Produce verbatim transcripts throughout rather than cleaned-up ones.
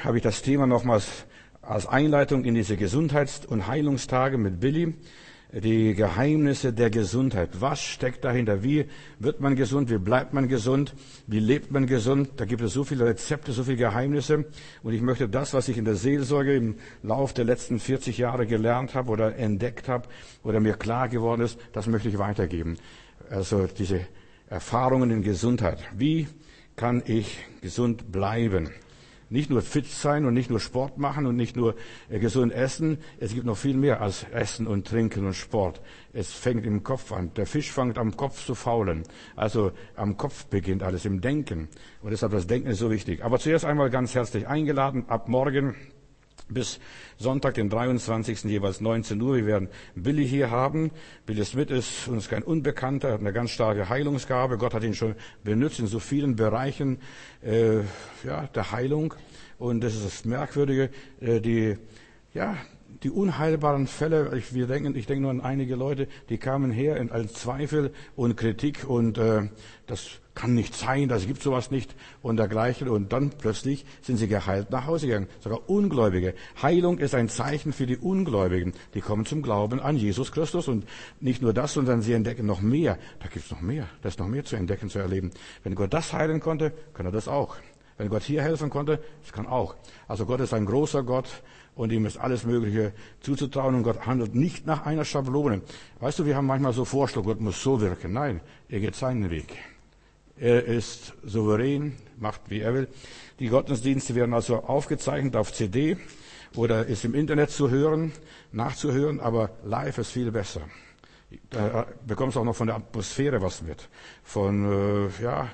habe ich das Thema nochmals als Einleitung in diese Gesundheits- und Heilungstage mit Billy. Die Geheimnisse der Gesundheit. Was steckt dahinter? Wie wird man gesund? Wie bleibt man gesund? Wie lebt man gesund? Da gibt es so viele Rezepte, so viele Geheimnisse. Und ich möchte das, was ich in der Seelsorge im Lauf der letzten vierzig Jahre gelernt habe oder entdeckt habe oder mir klar geworden ist, das möchte ich weitergeben. Also diese Erfahrungen in Gesundheit. Wie kann ich gesund bleiben? Nicht nur fit sein und nicht nur Sport machen und nicht nur äh, gesund essen. Es gibt noch viel mehr als Essen und Trinken und Sport. Es fängt im Kopf an. Der Fisch fängt am Kopf zu faulen. Also am Kopf beginnt alles, im Denken. Und deshalb das Denken ist so wichtig. Aber zuerst einmal ganz herzlich eingeladen, ab morgen bis Sonntag, den dreiundzwanzigsten jeweils neunzehn Uhr. Wir werden Billy hier haben. Billy Smith ist uns kein Unbekannter, hat eine ganz starke Heilungsgabe. Gott hat ihn schon benutzt in so vielen Bereichen äh, ja, der Heilung. Und das ist das Merkwürdige, äh, die ja die unheilbaren Fälle. Ich, wir denken, ich denke nur an einige Leute, die kamen her in als Zweifel und Kritik und äh, das kann nicht sein, das gibt sowas nicht und dergleichen. Und dann plötzlich sind sie geheilt nach Hause gegangen. Sogar Ungläubige. Heilung ist ein Zeichen für die Ungläubigen. Die kommen zum Glauben an Jesus Christus. Und nicht nur das, sondern sie entdecken noch mehr. Da gibt's noch mehr. Da ist noch mehr zu entdecken, zu erleben. Wenn Gott das heilen konnte, kann er das auch. Wenn Gott hier helfen konnte, das kann auch. Also Gott ist ein großer Gott und ihm ist alles Mögliche zuzutrauen. Und Gott handelt nicht nach einer Schablone. Weißt du, wir haben manchmal so Vorstellungen, Gott muss so wirken. Nein, er geht seinen Weg. Er ist souverän, macht wie er will. Die Gottesdienste werden also aufgezeichnet auf C D oder ist im Internet zu hören, nachzuhören, aber live ist viel besser. Da bekommst du auch noch von der Atmosphäre was mit. Von, äh, ja,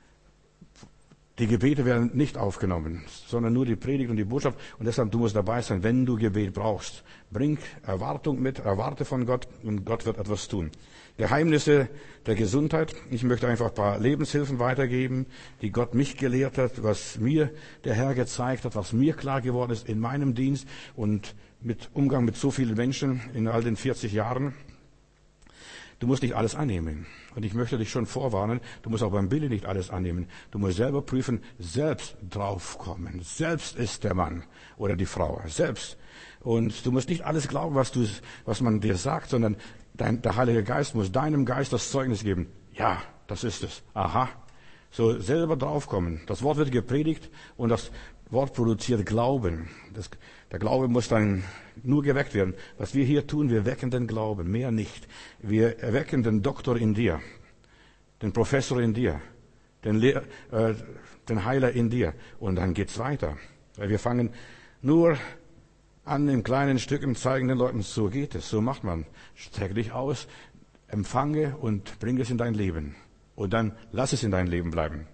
die Gebete werden nicht aufgenommen, sondern nur die Predigt und die Botschaft. Und deshalb, du musst dabei sein, wenn du Gebet brauchst. Bring Erwartung mit, erwarte von Gott und Gott wird etwas tun. Geheimnisse der Gesundheit. Ich möchte einfach ein paar Lebenshilfen weitergeben, die Gott mich gelehrt hat, was mir der Herr gezeigt hat, was mir klar geworden ist in meinem Dienst und mit Umgang mit so vielen Menschen in all den vierzig Jahren. Du musst nicht alles annehmen. Und ich möchte dich schon vorwarnen, du musst auch beim Billy nicht alles annehmen. Du musst selber prüfen, selbst draufkommen. Selbst ist der Mann oder die Frau. Selbst. Und du musst nicht alles glauben, was du, was man dir sagt, sondern dein, der Heilige Geist muss deinem Geist das Zeugnis geben. Ja, das ist es. Aha. So selber draufkommen. Das Wort wird gepredigt und das Wort produziert Glauben. Das, der Glaube muss dann nur geweckt werden. Was wir hier tun, wir wecken den Glauben, mehr nicht. Wir erwecken den Doktor in dir, den Professor in dir, den, Lehr, äh, den Heiler in dir. Und dann geht's weiter. Weil wir fangen nur an, in kleinen Stücken zeigen den Leuten, so geht es, so macht man. Streck dich aus, empfange und bring es in dein Leben. Und dann lass es in dein Leben bleiben.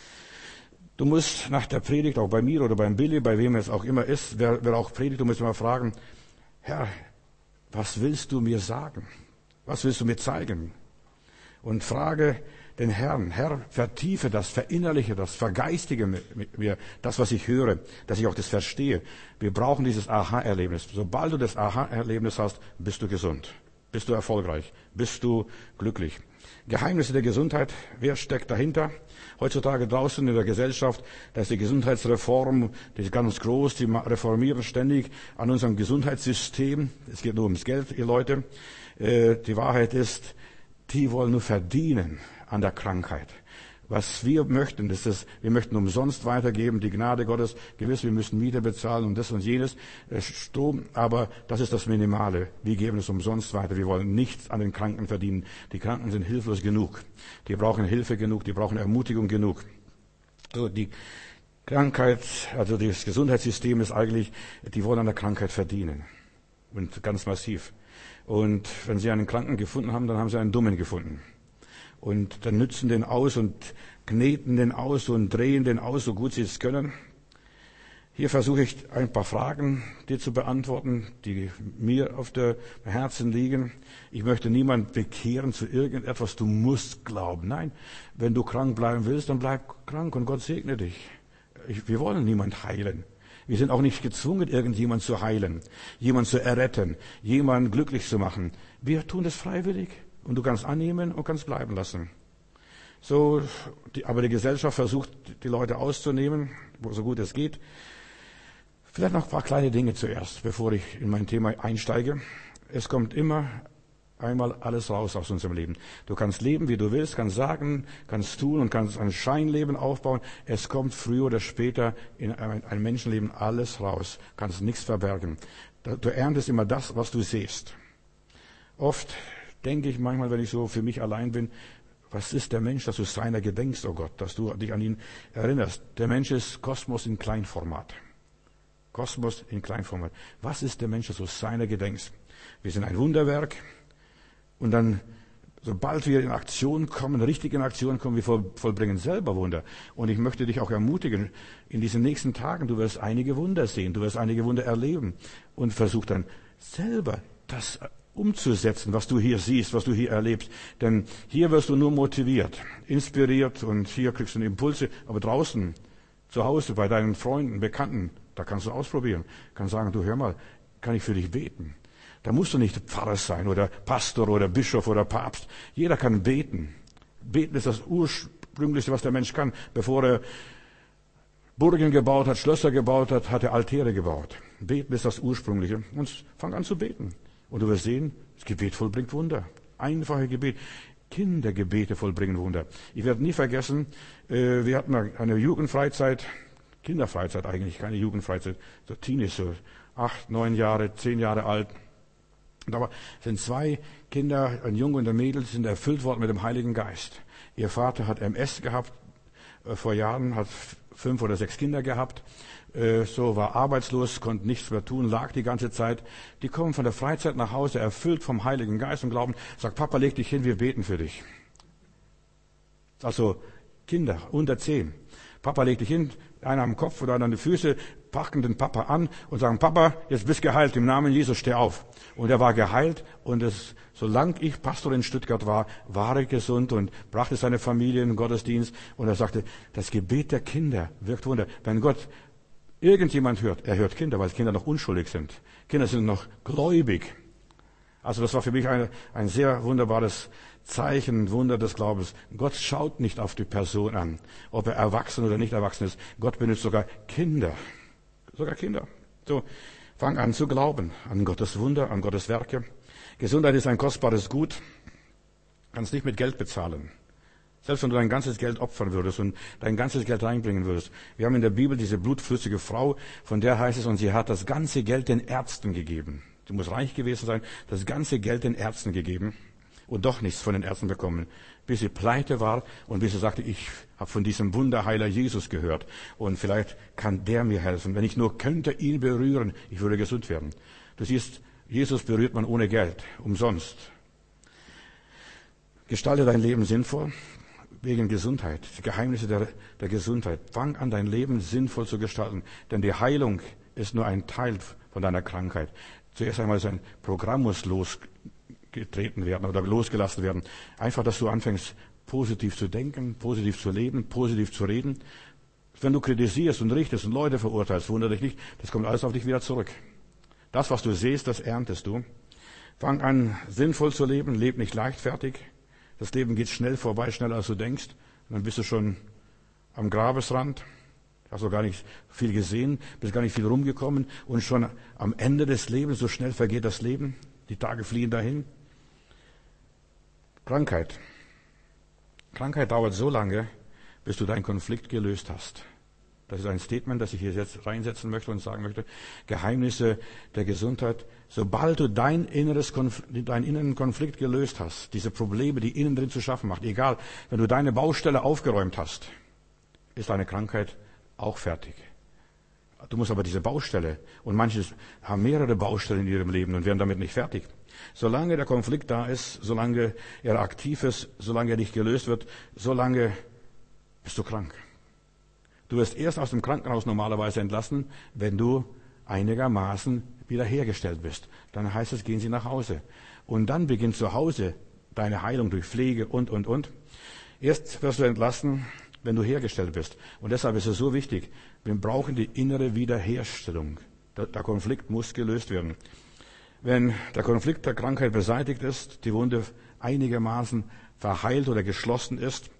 Du musst nach der Predigt, auch bei mir oder beim Billy, bei wem es auch immer ist, wer, wer auch predigt, du musst immer fragen, Herr, was willst du mir sagen? Was willst du mir zeigen? Und frage den Herrn, Herr, vertiefe das, verinnerliche das, vergeistige mit mir das, was ich höre, dass ich auch das verstehe. Wir brauchen dieses Aha-Erlebnis. Sobald du das Aha-Erlebnis hast, bist du gesund, bist du erfolgreich, bist du glücklich. Geheimnisse der Gesundheit, wer steckt dahinter? Heutzutage draußen in der Gesellschaft, da ist die Gesundheitsreform, die ist ganz groß, die reformieren ständig an unserem Gesundheitssystem. Es geht nur ums Geld, ihr Leute. Die Wahrheit ist, die wollen nur verdienen an der Krankheit. Was wir möchten, das ist, wir möchten umsonst weitergeben, die Gnade Gottes. Gewiss, wir müssen Miete bezahlen und das und jenes, Strom, aber das ist das Minimale. Wir geben es umsonst weiter. Wir wollen nichts an den Kranken verdienen. Die Kranken sind hilflos genug. Die brauchen Hilfe genug, die brauchen Ermutigung genug. So, die Krankheit, also das Gesundheitssystem ist eigentlich, die wollen an der Krankheit verdienen. Und ganz massiv. Und wenn sie einen Kranken gefunden haben, dann haben sie einen Dummen gefunden. Und dann nützen den aus und kneten den aus und drehen den aus, so gut sie es können. Hier versuche ich ein paar Fragen dir zu beantworten, die mir auf der Herzen liegen. Ich möchte niemand bekehren zu irgendetwas, du musst glauben. Nein, wenn du krank bleiben willst, dann bleib krank und Gott segne dich. Ich, wir wollen niemand heilen. Wir sind auch nicht gezwungen, irgendjemand zu heilen, jemand zu erretten, jemanden glücklich zu machen. Wir tun das freiwillig. Und du kannst annehmen und kannst bleiben lassen. So, die, aber die Gesellschaft versucht, die Leute auszunehmen, so gut es geht. Vielleicht noch ein paar kleine Dinge zuerst, bevor ich in mein Thema einsteige. Es kommt immer einmal alles raus aus unserem Leben. Du kannst leben, wie du willst, kannst sagen, kannst tun und kannst ein Scheinleben aufbauen. Es kommt früher oder später in ein Menschenleben alles raus. Kannst nichts verbergen. Du erntest immer das, was du siehst. Oft denke ich manchmal, wenn ich so für mich allein bin, was ist der Mensch, dass du seiner gedenkst, oh Gott, dass du dich an ihn erinnerst. Der Mensch ist Kosmos in Kleinformat. Kosmos in Kleinformat. Was ist der Mensch, dass du seiner gedenkst? Wir sind ein Wunderwerk. Und dann, sobald wir in Aktion kommen, richtig in Aktion kommen, wir vollbringen selber Wunder. Und ich möchte dich auch ermutigen, in diesen nächsten Tagen, du wirst einige Wunder sehen, du wirst einige Wunder erleben. Und versuch dann selber das umzusetzen, was du hier siehst, was du hier erlebst. Denn hier wirst du nur motiviert, inspiriert und hier kriegst du Impulse. Aber draußen, zu Hause, bei deinen Freunden, Bekannten, da kannst du ausprobieren. Kannst sagen, du hör mal, kann ich für dich beten? Da musst du nicht Pfarrer sein oder Pastor oder Bischof oder Papst. Jeder kann beten. Beten ist das Ursprünglichste, was der Mensch kann. Bevor er Burgen gebaut hat, Schlösser gebaut hat, hat er Altäre gebaut. Beten ist das Ursprüngliche. Und fang an zu beten. Und du wirst sehen, das Gebet vollbringt Wunder. Einfache Gebet. Kindergebete vollbringen Wunder. Ich werde nie vergessen, wir hatten eine Jugendfreizeit, Kinderfreizeit eigentlich, keine Jugendfreizeit, so Teenies, so acht, neun Jahre, zehn Jahre alt. Da sind zwei Kinder, ein Junge und ein Mädel, die sind erfüllt worden mit dem Heiligen Geist. Ihr Vater hat M S gehabt, vor Jahren, hat fünf oder sechs Kinder gehabt, so war arbeitslos, konnte nichts mehr tun, lag die ganze Zeit. Die kommen von der Freizeit nach Hause, erfüllt vom Heiligen Geist und glauben, sagt, Papa, leg dich hin, wir beten für dich. Also Kinder unter zehn. Papa legt dich hin, einer am Kopf oder einer an die Füße, packen den Papa an und sagen, Papa, jetzt bist geheilt, im Namen Jesus, steh auf. Und er war geheilt und es, solange ich Pastor in Stuttgart war, war er gesund und brachte seine Familie in den Gottesdienst und er sagte, das Gebet der Kinder wirkt Wunder. Wenn Gott irgendjemand hört, er hört Kinder, weil Kinder noch unschuldig sind. Kinder sind noch gläubig. Also das war für mich ein, ein sehr wunderbares Zeichen, Wunder des Glaubens. Gott schaut nicht auf die Person an, ob er erwachsen oder nicht erwachsen ist. Gott benutzt sogar Kinder. Sogar Kinder. So, fang an zu glauben an Gottes Wunder, an Gottes Werke. Gesundheit ist ein kostbares Gut. Kannst nicht mit Geld bezahlen. Selbst wenn du dein ganzes Geld opfern würdest und dein ganzes Geld reinbringen würdest. Wir haben in der Bibel diese blutflüssige Frau, von der heißt es, und sie hat das ganze Geld den Ärzten gegeben. Sie muss reich gewesen sein, das ganze Geld den Ärzten gegeben und doch nichts von den Ärzten bekommen, bis sie pleite war und bis sie sagte, ich habe von diesem Wunderheiler Jesus gehört und vielleicht kann der mir helfen. Wenn ich nur könnte ihn berühren, ich würde gesund werden. Du siehst, Jesus berührt man ohne Geld, umsonst. Gestalte dein Leben sinnvoll wegen Gesundheit, die Geheimnisse der, der Gesundheit. Fang an, dein Leben sinnvoll zu gestalten, denn die Heilung ist nur ein Teil von deiner Krankheit. Zuerst einmal so ein Programm muss losgetreten werden oder losgelassen werden. Einfach, dass du anfängst, positiv zu denken, positiv zu leben, positiv zu reden. Wenn du kritisierst und richtest und Leute verurteilst, wundere dich nicht, das kommt alles auf dich wieder zurück. Das, was du siehst, das erntest du. Fang an, sinnvoll zu leben, leb nicht leichtfertig. Das Leben geht schnell vorbei, schneller als du denkst. Und dann bist du schon am Grabesrand. Hast du gar nicht viel gesehen, bist gar nicht viel rumgekommen und schon am Ende des Lebens, so schnell vergeht das Leben, die Tage fliehen dahin. Krankheit. Krankheit dauert so lange, bis du deinen Konflikt gelöst hast. Das ist ein Statement, das ich hier jetzt reinsetzen möchte und sagen möchte. Geheimnisse der Gesundheit. Sobald du dein inneres Konflikt, deinen inneren Konflikt gelöst hast, diese Probleme, die innen drin zu schaffen macht, egal, wenn du deine Baustelle aufgeräumt hast, ist deine Krankheit auch fertig. Du musst aber diese Baustelle, und manche haben mehrere Baustellen in ihrem Leben und werden damit nicht fertig. Solange der Konflikt da ist, solange er aktiv ist, solange er nicht gelöst wird, solange bist du krank. Du wirst erst aus dem Krankenhaus normalerweise entlassen, wenn du einigermaßen wiederhergestellt bist. Dann heißt es, gehen Sie nach Hause. Und dann beginnt zu Hause deine Heilung durch Pflege und, und, und. Erst wirst du entlassen, wenn du hergestellt bist. Und deshalb ist es so wichtig, wir brauchen die innere Wiederherstellung. Der, der Konflikt muss gelöst werden. Wenn der Konflikt der Krankheit beseitigt ist, die Wunde einigermaßen verheilt oder geschlossen ist,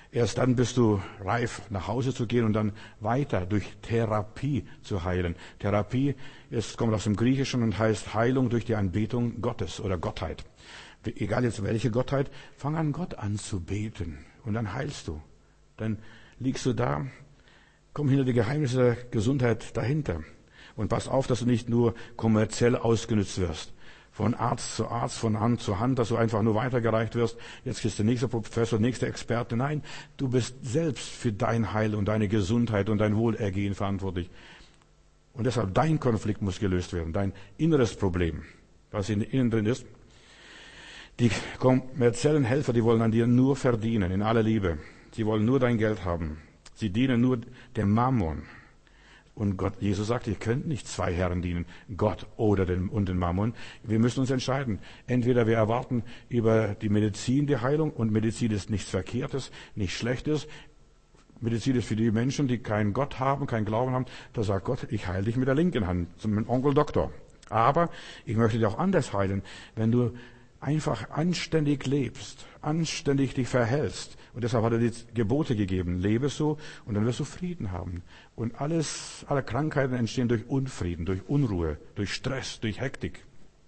Erst dann bist du reif, nach Hause zu gehen und dann weiter durch Therapie zu heilen. Therapie ist, kommt aus dem Griechischen und heißt Heilung durch die Anbetung Gottes oder Gottheit. Egal jetzt welche Gottheit, fang an, Gott anzubeten und dann heilst du. Dann liegst du da, komm hinter die Geheimnisse der Gesundheit dahinter. Und pass auf, dass du nicht nur kommerziell ausgenutzt wirst. Von Arzt zu Arzt, von Hand zu Hand, dass du einfach nur weitergereicht wirst. Jetzt bist du der nächste Professor, nächster Experte. Nein, du bist selbst für dein Heil und deine Gesundheit und dein Wohlergehen verantwortlich. Und deshalb dein Konflikt muss gelöst werden, dein inneres Problem, was in innen drin ist. Die kommerziellen Helfer, die wollen an dir nur verdienen, in aller Liebe. Sie wollen nur dein Geld haben. Sie dienen nur dem Mammon. Und Gott, Jesus sagt, ihr könnt nicht zwei Herren dienen, Gott oder den, und den Mammon. Wir müssen uns entscheiden. Entweder wir erwarten über die Medizin die Heilung, und Medizin ist nichts Verkehrtes, nichts Schlechtes. Medizin ist für die Menschen, die keinen Gott haben, keinen Glauben haben. Da sagt Gott, ich heile dich mit der linken Hand, zum Onkel Doktor. Aber ich möchte dich auch anders heilen, wenn du einfach anständig lebst, anständig dich verhältst. Und deshalb hat er die Gebote gegeben. Lebe so und dann wirst du Frieden haben. Und alles, alle Krankheiten entstehen durch Unfrieden, durch Unruhe, durch Stress, durch Hektik,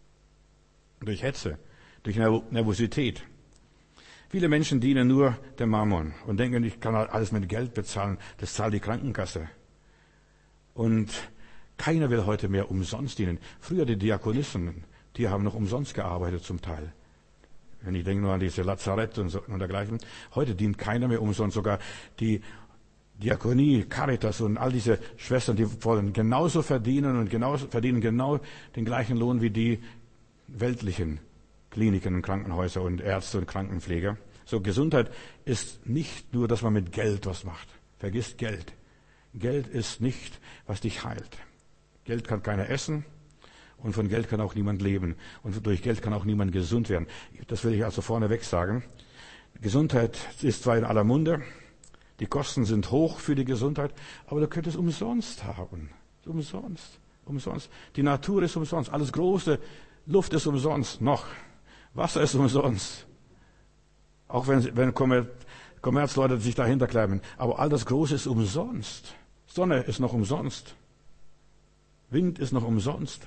durch Hetze, durch Nervosität. Viele Menschen dienen nur dem Mammon und denken, ich kann alles mit Geld bezahlen. Das zahlt die Krankenkasse. Und keiner will heute mehr umsonst dienen. Früher die Diakonissen, die haben noch umsonst gearbeitet zum Teil. Wenn ich denke nur an diese Lazarett und, so, und dergleichen. Heute dient keiner mehr umsonst. Sogar die Diakonie, Caritas und all diese Schwestern, die wollen genauso verdienen und genauso, verdienen genau den gleichen Lohn wie die weltlichen Kliniken und Krankenhäuser und Ärzte und Krankenpfleger. So, Gesundheit ist nicht nur, dass man mit Geld was macht. Vergiss Geld. Geld ist nicht, was dich heilt. Geld kann keiner essen. Und von Geld kann auch niemand leben. Und durch Geld kann auch niemand gesund werden. Das will ich also vorneweg sagen. Gesundheit ist zwar in aller Munde. Die Kosten sind hoch für die Gesundheit. Aber du könntest umsonst haben. Umsonst. Umsonst. Die Natur ist umsonst. Alles Große. Luft ist umsonst. Noch. Wasser ist umsonst. Auch wenn, wenn Kommerzleute sich dahinter klemmen. Aber all das Große ist umsonst. Sonne ist noch umsonst. Wind ist noch umsonst.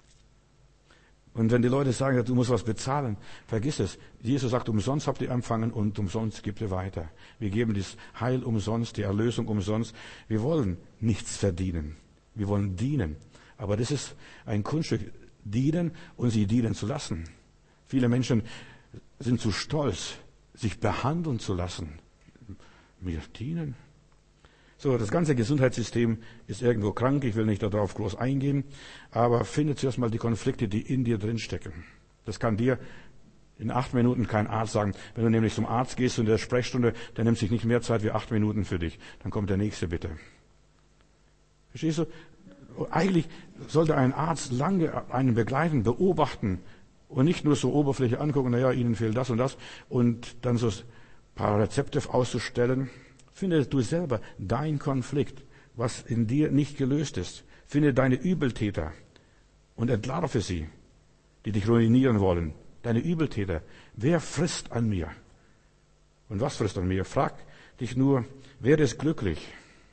Und wenn die Leute sagen, du musst was bezahlen, vergiss es. Jesus sagt, umsonst habt ihr empfangen und umsonst gibt ihr weiter. Wir geben das Heil umsonst, die Erlösung umsonst. Wir wollen nichts verdienen. Wir wollen dienen. Aber das ist ein Kunststück, dienen und sie dienen zu lassen. Viele Menschen sind zu stolz, sich behandeln zu lassen. Wir dienen. So, das ganze Gesundheitssystem ist irgendwo krank. Ich will nicht darauf groß eingehen. Aber finde zuerst mal die Konflikte, die in dir drinstecken. Das kann dir in acht Minuten kein Arzt sagen. Wenn du nämlich zum Arzt gehst und in der Sprechstunde, der nimmt sich nicht mehr Zeit wie acht Minuten für dich. Dann kommt der nächste bitte. Verstehst du? Eigentlich sollte ein Arzt lange einen begleiten, beobachten und nicht nur so Oberfläche angucken, naja, Ihnen fehlt das und das und dann so ein paar Rezepte auszustellen. Finde du selber dein Konflikt, was in dir nicht gelöst ist. Finde deine Übeltäter und entlarve sie, die dich ruinieren wollen. Deine Übeltäter. Wer frisst an mir? Und was frisst an mir? Frag dich nur, wer ist glücklich?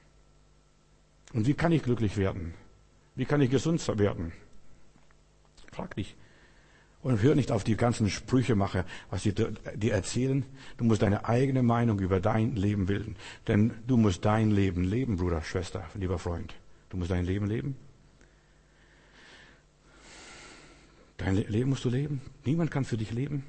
Und wie kann ich glücklich werden? Wie kann ich gesund werden? Frag dich. Und hör nicht auf die ganzen Sprüchemacher, was sie dir erzählen. Du musst deine eigene Meinung über dein Leben bilden. Denn du musst dein Leben leben, Bruder, Schwester, lieber Freund. Du musst dein Leben leben. Dein Leben musst du leben. Niemand kann für dich leben.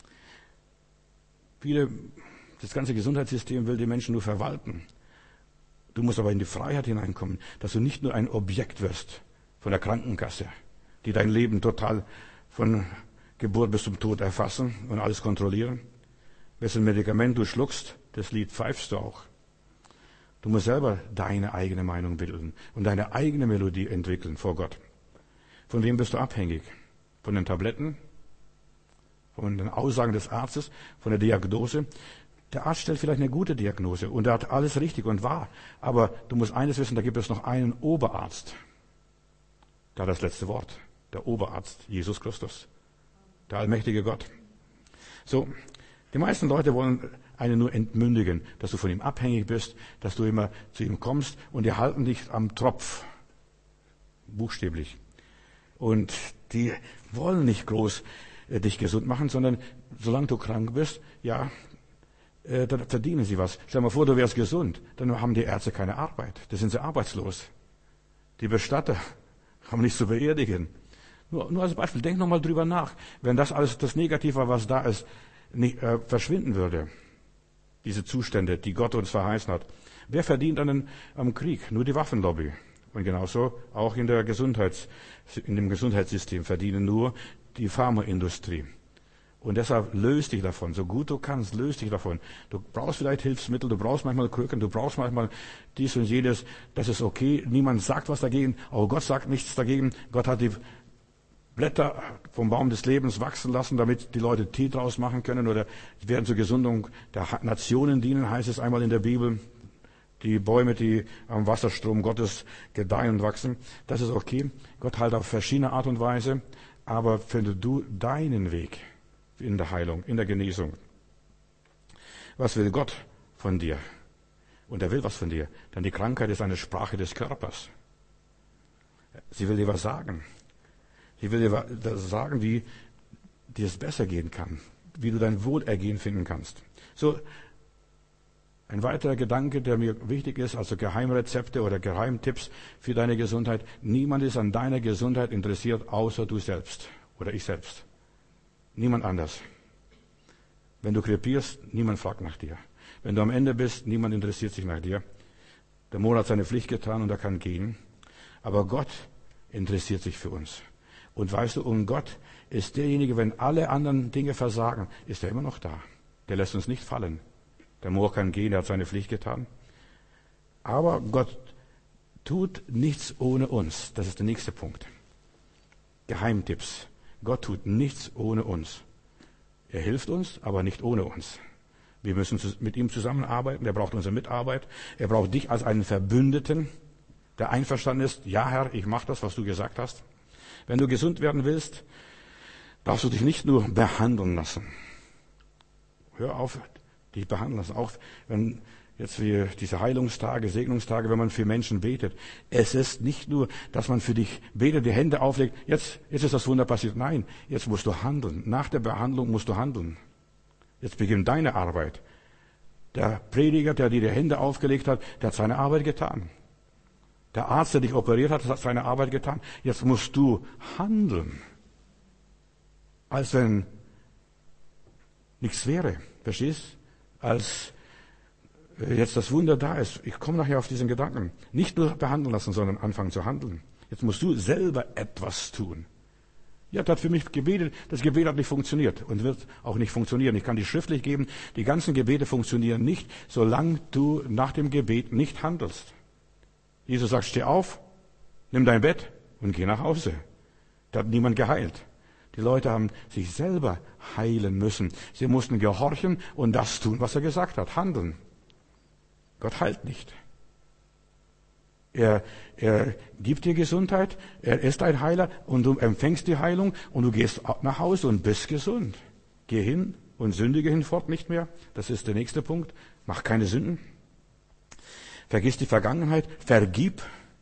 Viele, das ganze Gesundheitssystem will die Menschen nur verwalten. Du musst aber in die Freiheit hineinkommen, dass du nicht nur ein Objekt wirst von der Krankenkasse, die dein Leben total von Geburt bis zum Tod erfassen und alles kontrollieren. Wessen Medikament du schluckst, das Lied pfeifst du auch. Du musst selber deine eigene Meinung bilden und deine eigene Melodie entwickeln vor Gott. Von wem bist du abhängig? Von den Tabletten? Von den Aussagen des Arztes? Von der Diagnose? Der Arzt stellt vielleicht eine gute Diagnose und er hat alles richtig und wahr. Aber du musst eines wissen, da gibt es noch einen Oberarzt. Der hat das letzte Wort. Der Oberarzt, Jesus Christus, der allmächtige Gott. So, die meisten Leute wollen einen nur entmündigen, dass du von ihm abhängig bist, dass du immer zu ihm kommst und die halten dich am Tropf. Buchstäblich. Und die wollen nicht groß äh, dich gesund machen, sondern solange du krank bist, ja, äh, dann verdienen sie was. Stell dir mal vor, du wärst gesund, dann haben die Ärzte keine Arbeit. Da sind sie arbeitslos. Die Bestatter haben nichts zu beerdigen. Nur, nur als Beispiel, denk nochmal drüber nach. Wenn das alles, das Negative, was da ist, nicht, äh, verschwinden würde, diese Zustände, die Gott uns verheißen hat. Wer verdient an, am Krieg? Nur die Waffenlobby. Und genauso auch in der Gesundheits, in dem Gesundheitssystem verdienen nur die Pharmaindustrie. Und deshalb löst dich davon, so gut du kannst, löst dich davon. Du brauchst vielleicht Hilfsmittel, du brauchst manchmal Krücken, du brauchst manchmal dies und jenes. Das ist okay. Niemand sagt was dagegen, auch Gott sagt nichts dagegen. Gott hat die Blätter vom Baum des Lebens wachsen lassen, damit die Leute Tee draus machen können oder werden zur Gesundung der Nationen dienen, heißt es einmal in der Bibel. Die Bäume, die am Wasserstrom Gottes gedeihen und wachsen, das ist okay. Gott heilt auf verschiedene Art und Weise, aber finde du deinen Weg in der Heilung, in der Genesung. Was will Gott von dir? Und er will was von dir, denn die Krankheit ist eine Sprache des Körpers. Sie will dir was sagen. Sie will dir sagen, wie dir es besser gehen kann, wie du dein Wohlergehen finden kannst. So, ein weiterer Gedanke, der mir wichtig ist, also Geheimrezepte oder Geheimtipps für deine Gesundheit. Niemand ist an deiner Gesundheit interessiert, außer du selbst oder ich selbst. Niemand anders. Wenn du krepierst, niemand fragt nach dir. Wenn du am Ende bist, niemand interessiert sich nach dir. Der Mond hat seine Pflicht getan und er kann gehen. Aber Gott interessiert sich für uns. Und weißt du, und Gott ist derjenige, wenn alle anderen Dinge versagen, ist er immer noch da. Der lässt uns nicht fallen. Der Moor kann gehen, er hat seine Pflicht getan. Aber Gott tut nichts ohne uns. Das ist der nächste Punkt. Geheimtipps. Gott tut nichts ohne uns. Er hilft uns, aber nicht ohne uns. Wir müssen mit ihm zusammenarbeiten. Er braucht unsere Mitarbeit. Er braucht dich als einen Verbündeten, der einverstanden ist. Ja, Herr, ich mache das, was du gesagt hast. Wenn du gesund werden willst, darfst du dich nicht nur behandeln lassen. Hör auf, dich behandeln lassen. Auch wenn jetzt wie diese Heilungstage, Segnungstage, wenn man für Menschen betet. Es ist nicht nur, dass man für dich betet, die Hände auflegt, jetzt, jetzt ist das Wunder passiert. Nein, jetzt musst du handeln. Nach der Behandlung musst du handeln. Jetzt beginnt deine Arbeit. Der Prediger, der dir die Hände aufgelegt hat, der hat seine Arbeit getan. Der Arzt, der dich operiert hat, hat seine Arbeit getan. Jetzt musst du handeln. Als wenn nichts wäre. Verstehst? Als jetzt das Wunder da ist. Ich komme nachher auf diesen Gedanken. Nicht nur behandeln lassen, sondern anfangen zu handeln. Jetzt musst du selber etwas tun. Ihr habt für mich gebetet. Das Gebet hat nicht funktioniert und wird auch nicht funktionieren. Ich kann die schriftlich geben. Die ganzen Gebete funktionieren nicht, solange du nach dem Gebet nicht handelst. Jesus sagt, steh auf, nimm dein Bett und geh nach Hause. Da hat niemand geheilt. Die Leute haben sich selber heilen müssen. Sie mussten gehorchen und das tun, was er gesagt hat, handeln. Gott heilt nicht. Er, er gibt dir Gesundheit, er ist ein Heiler und du empfängst die Heilung und du gehst nach Hause und bist gesund. Geh hin und sündige hinfort nicht mehr. Das ist der nächste Punkt. Mach keine Sünden. Vergiss die Vergangenheit, vergib.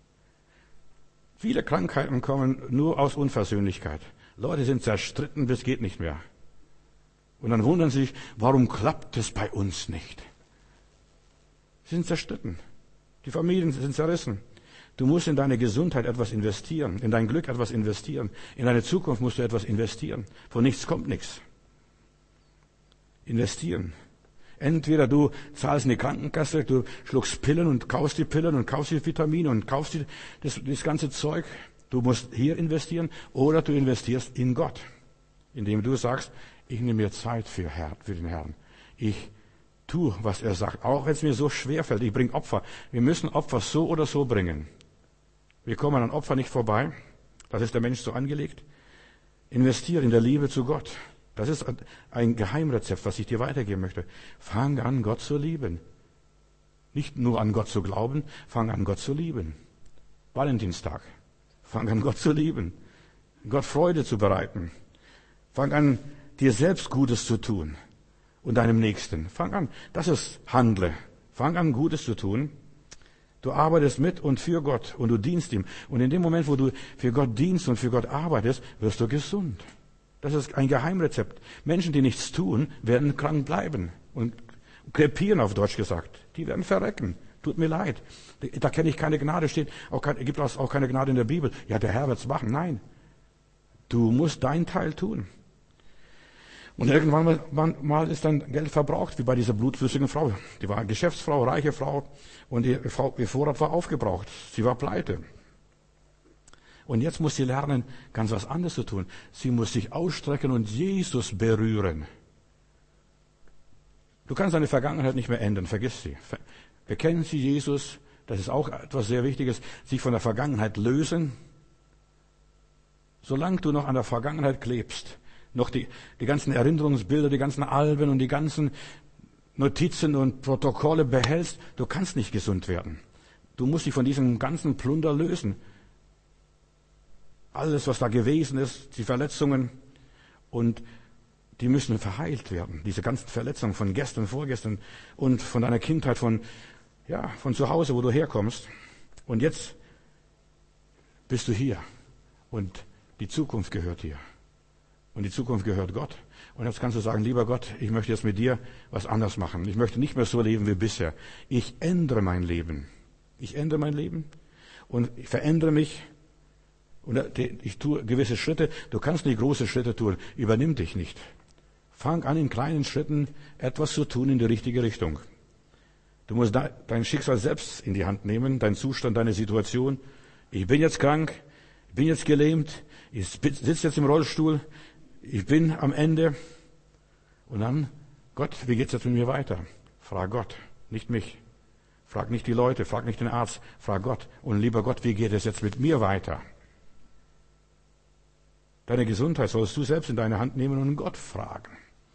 Viele Krankheiten kommen nur aus Unversöhnlichkeit. Leute sind zerstritten, bis geht nicht mehr. Und dann wundern sie sich, warum klappt es bei uns nicht? Sie sind zerstritten. Die Familien sind zerrissen. Du musst in deine Gesundheit etwas investieren, in dein Glück etwas investieren. In deine Zukunft musst du etwas investieren. Von nichts kommt nichts. Investieren. Entweder du zahlst in die Krankenkasse, du schluckst Pillen und kaufst die Pillen und kaufst die Vitamine und kaufst die, das, das ganze Zeug. Du musst hier investieren oder du investierst in Gott, indem du sagst, ich nehme mir Zeit für, Herr, für den Herrn. Ich tue, was er sagt, auch wenn es mir so schwer fällt. Ich bringe Opfer. Wir müssen Opfer so oder so bringen. Wir kommen an Opfer nicht vorbei. Das ist der Mensch so angelegt. Investiere in der Liebe zu Gott. Das ist ein Geheimrezept, was ich dir weitergeben möchte. Fang an, Gott zu lieben. Nicht nur an Gott zu glauben, fang an, Gott zu lieben. Valentinstag. Fang an, Gott zu lieben. Gott Freude zu bereiten. Fang an, dir selbst Gutes zu tun. und deinem Nächsten. Fang an. Das ist Handle. Fang an, Gutes zu tun. Du arbeitest mit und für Gott und du dienst ihm. Und in dem Moment, wo du für Gott dienst und für Gott arbeitest, wirst du gesund. Das ist ein Geheimrezept. Menschen, die nichts tun, werden krank bleiben und krepieren, auf Deutsch gesagt. Die werden verrecken. Tut mir leid. Da kenne ich keine Gnade, steht auch kein, gibt auch keine Gnade in der Bibel. Ja, der Herr wird's machen. Nein. Du musst deinen Teil tun. Und irgendwann mal, mal ist dann Geld verbraucht, wie bei dieser blutflüssigen Frau. Die war eine Geschäftsfrau, reiche Frau, und ihr, ihr Vorrat war aufgebraucht. Sie war pleite. Und jetzt muss sie lernen, ganz was anderes zu tun. Sie muss sich ausstrecken und Jesus berühren. Du kannst deine Vergangenheit nicht mehr ändern, vergiss sie. Bekennen Sie Jesus, das ist auch etwas sehr Wichtiges, sich von der Vergangenheit lösen. Solange du noch an der Vergangenheit klebst, noch die, die ganzen Erinnerungsbilder, die ganzen Alben und die ganzen Notizen und Protokolle behältst, du kannst nicht gesund werden. Du musst dich von diesem ganzen Plunder lösen. Alles, was da gewesen ist, die Verletzungen, und die müssen verheilt werden. Diese ganzen Verletzungen von gestern, vorgestern und von deiner Kindheit, von, ja, von zu Hause, wo du herkommst. Und jetzt bist du hier und die Zukunft gehört dir. Und die Zukunft gehört Gott. Und jetzt kannst du sagen, lieber Gott, ich möchte jetzt mit dir was anderes machen. Ich möchte nicht mehr so leben wie bisher. Ich ändere mein Leben. Ich ändere mein Leben und ich verändere mich. Und ich tue gewisse Schritte. Du kannst nicht große Schritte tun. Übernimm dich nicht. Fang an, in kleinen Schritten etwas zu tun in die richtige Richtung. Du musst dein Schicksal selbst in die Hand nehmen, deinen Zustand, deine Situation. Ich bin jetzt krank, ich bin jetzt gelähmt, ich sitze jetzt im Rollstuhl, ich bin am Ende. Und dann, Gott, wie geht's jetzt mit mir weiter? Frag Gott, nicht mich. Frag nicht die Leute, frag nicht den Arzt, frag Gott. Und lieber Gott, wie geht es jetzt mit mir weiter? Deine Gesundheit sollst du selbst in deine Hand nehmen und Gott fragen.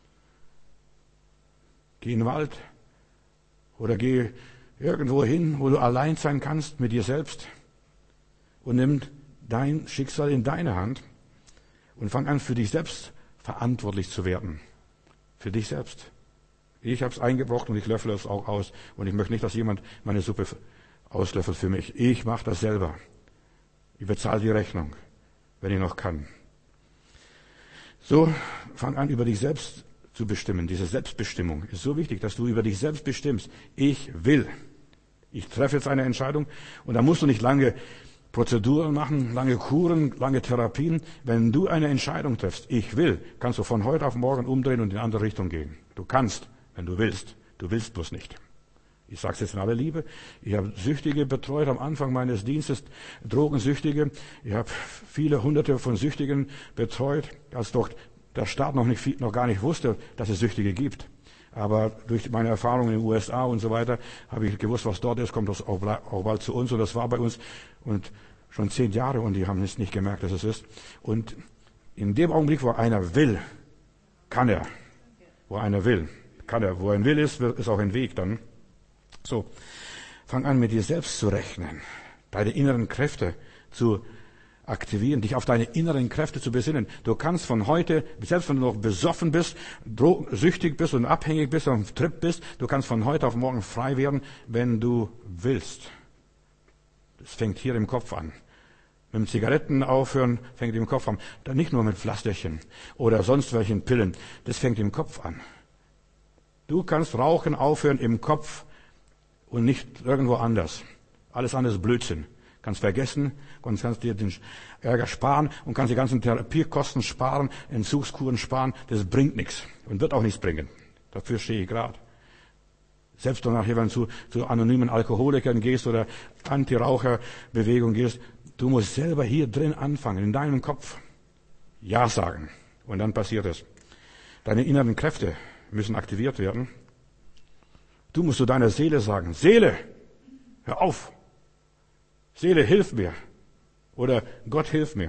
Geh in den Wald oder geh irgendwo hin, wo du allein sein kannst mit dir selbst, und nimm dein Schicksal in deine Hand und fang an, für dich selbst verantwortlich zu werden. Für dich selbst. Ich habe es eingebrockt und ich löffle es auch aus. Und ich möchte nicht, dass jemand meine Suppe auslöffelt für mich. Ich mache das selber. Ich bezahle die Rechnung, wenn ich noch kann. So, fang an, über dich selbst zu bestimmen. Diese Selbstbestimmung ist so wichtig, dass du über dich selbst bestimmst. Ich will. Ich treffe jetzt eine Entscheidung, und da musst du nicht lange Prozeduren machen, lange Kuren, lange Therapien. Wenn du eine Entscheidung triffst, ich will, kannst du von heute auf morgen umdrehen und in eine andere Richtung gehen. Du kannst, wenn du willst. Du willst bloß nicht. Ich sage es jetzt in aller Liebe. Ich habe Süchtige betreut am Anfang meines Dienstes, Drogensüchtige. Ich habe viele Hunderte von Süchtigen betreut, als doch der Staat noch, nicht viel, noch gar nicht wusste, dass es Süchtige gibt. Aber durch meine Erfahrungen in den U S A und so weiter habe ich gewusst, was dort ist, kommt das auch, auch bald zu uns. Und das war bei uns und schon zehn Jahre, und die haben es nicht gemerkt, dass es ist. Und in dem Augenblick, wo einer will, kann er. Wo einer will, kann er. Wo ein Will ist, ist auch ein Weg dann. So, fang an, mit dir selbst zu rechnen, deine inneren Kräfte zu aktivieren, dich auf deine inneren Kräfte zu besinnen. Du kannst von heute, selbst wenn du noch besoffen bist, süchtig bist und abhängig bist, auf dem Trip bist, du kannst von heute auf morgen frei werden, wenn du willst. Das fängt hier im Kopf an. Mit dem Zigaretten aufhören fängt im Kopf an. Dann nicht nur mit Pflasterchen oder sonst welchen Pillen. Das fängt im Kopf an. Du kannst Rauchen aufhören im Kopf und nicht irgendwo anders. Alles andere ist Blödsinn. Kannst vergessen und kannst dir den Ärger sparen und kannst die ganzen Therapiekosten sparen, Entzugskuren sparen. Das bringt nichts und wird auch nichts bringen. Dafür stehe ich gerade. Selbst danach, wenn du zu, zu anonymen Alkoholikern gehst oder Anti-Raucher-Bewegung gehst, du musst selber hier drin anfangen, in deinem Kopf Ja sagen. Und dann passiert es. Deine inneren Kräfte müssen aktiviert werden. Du musst zu deiner Seele sagen, Seele, hör auf. Seele, hilf mir. Oder Gott, hilf mir.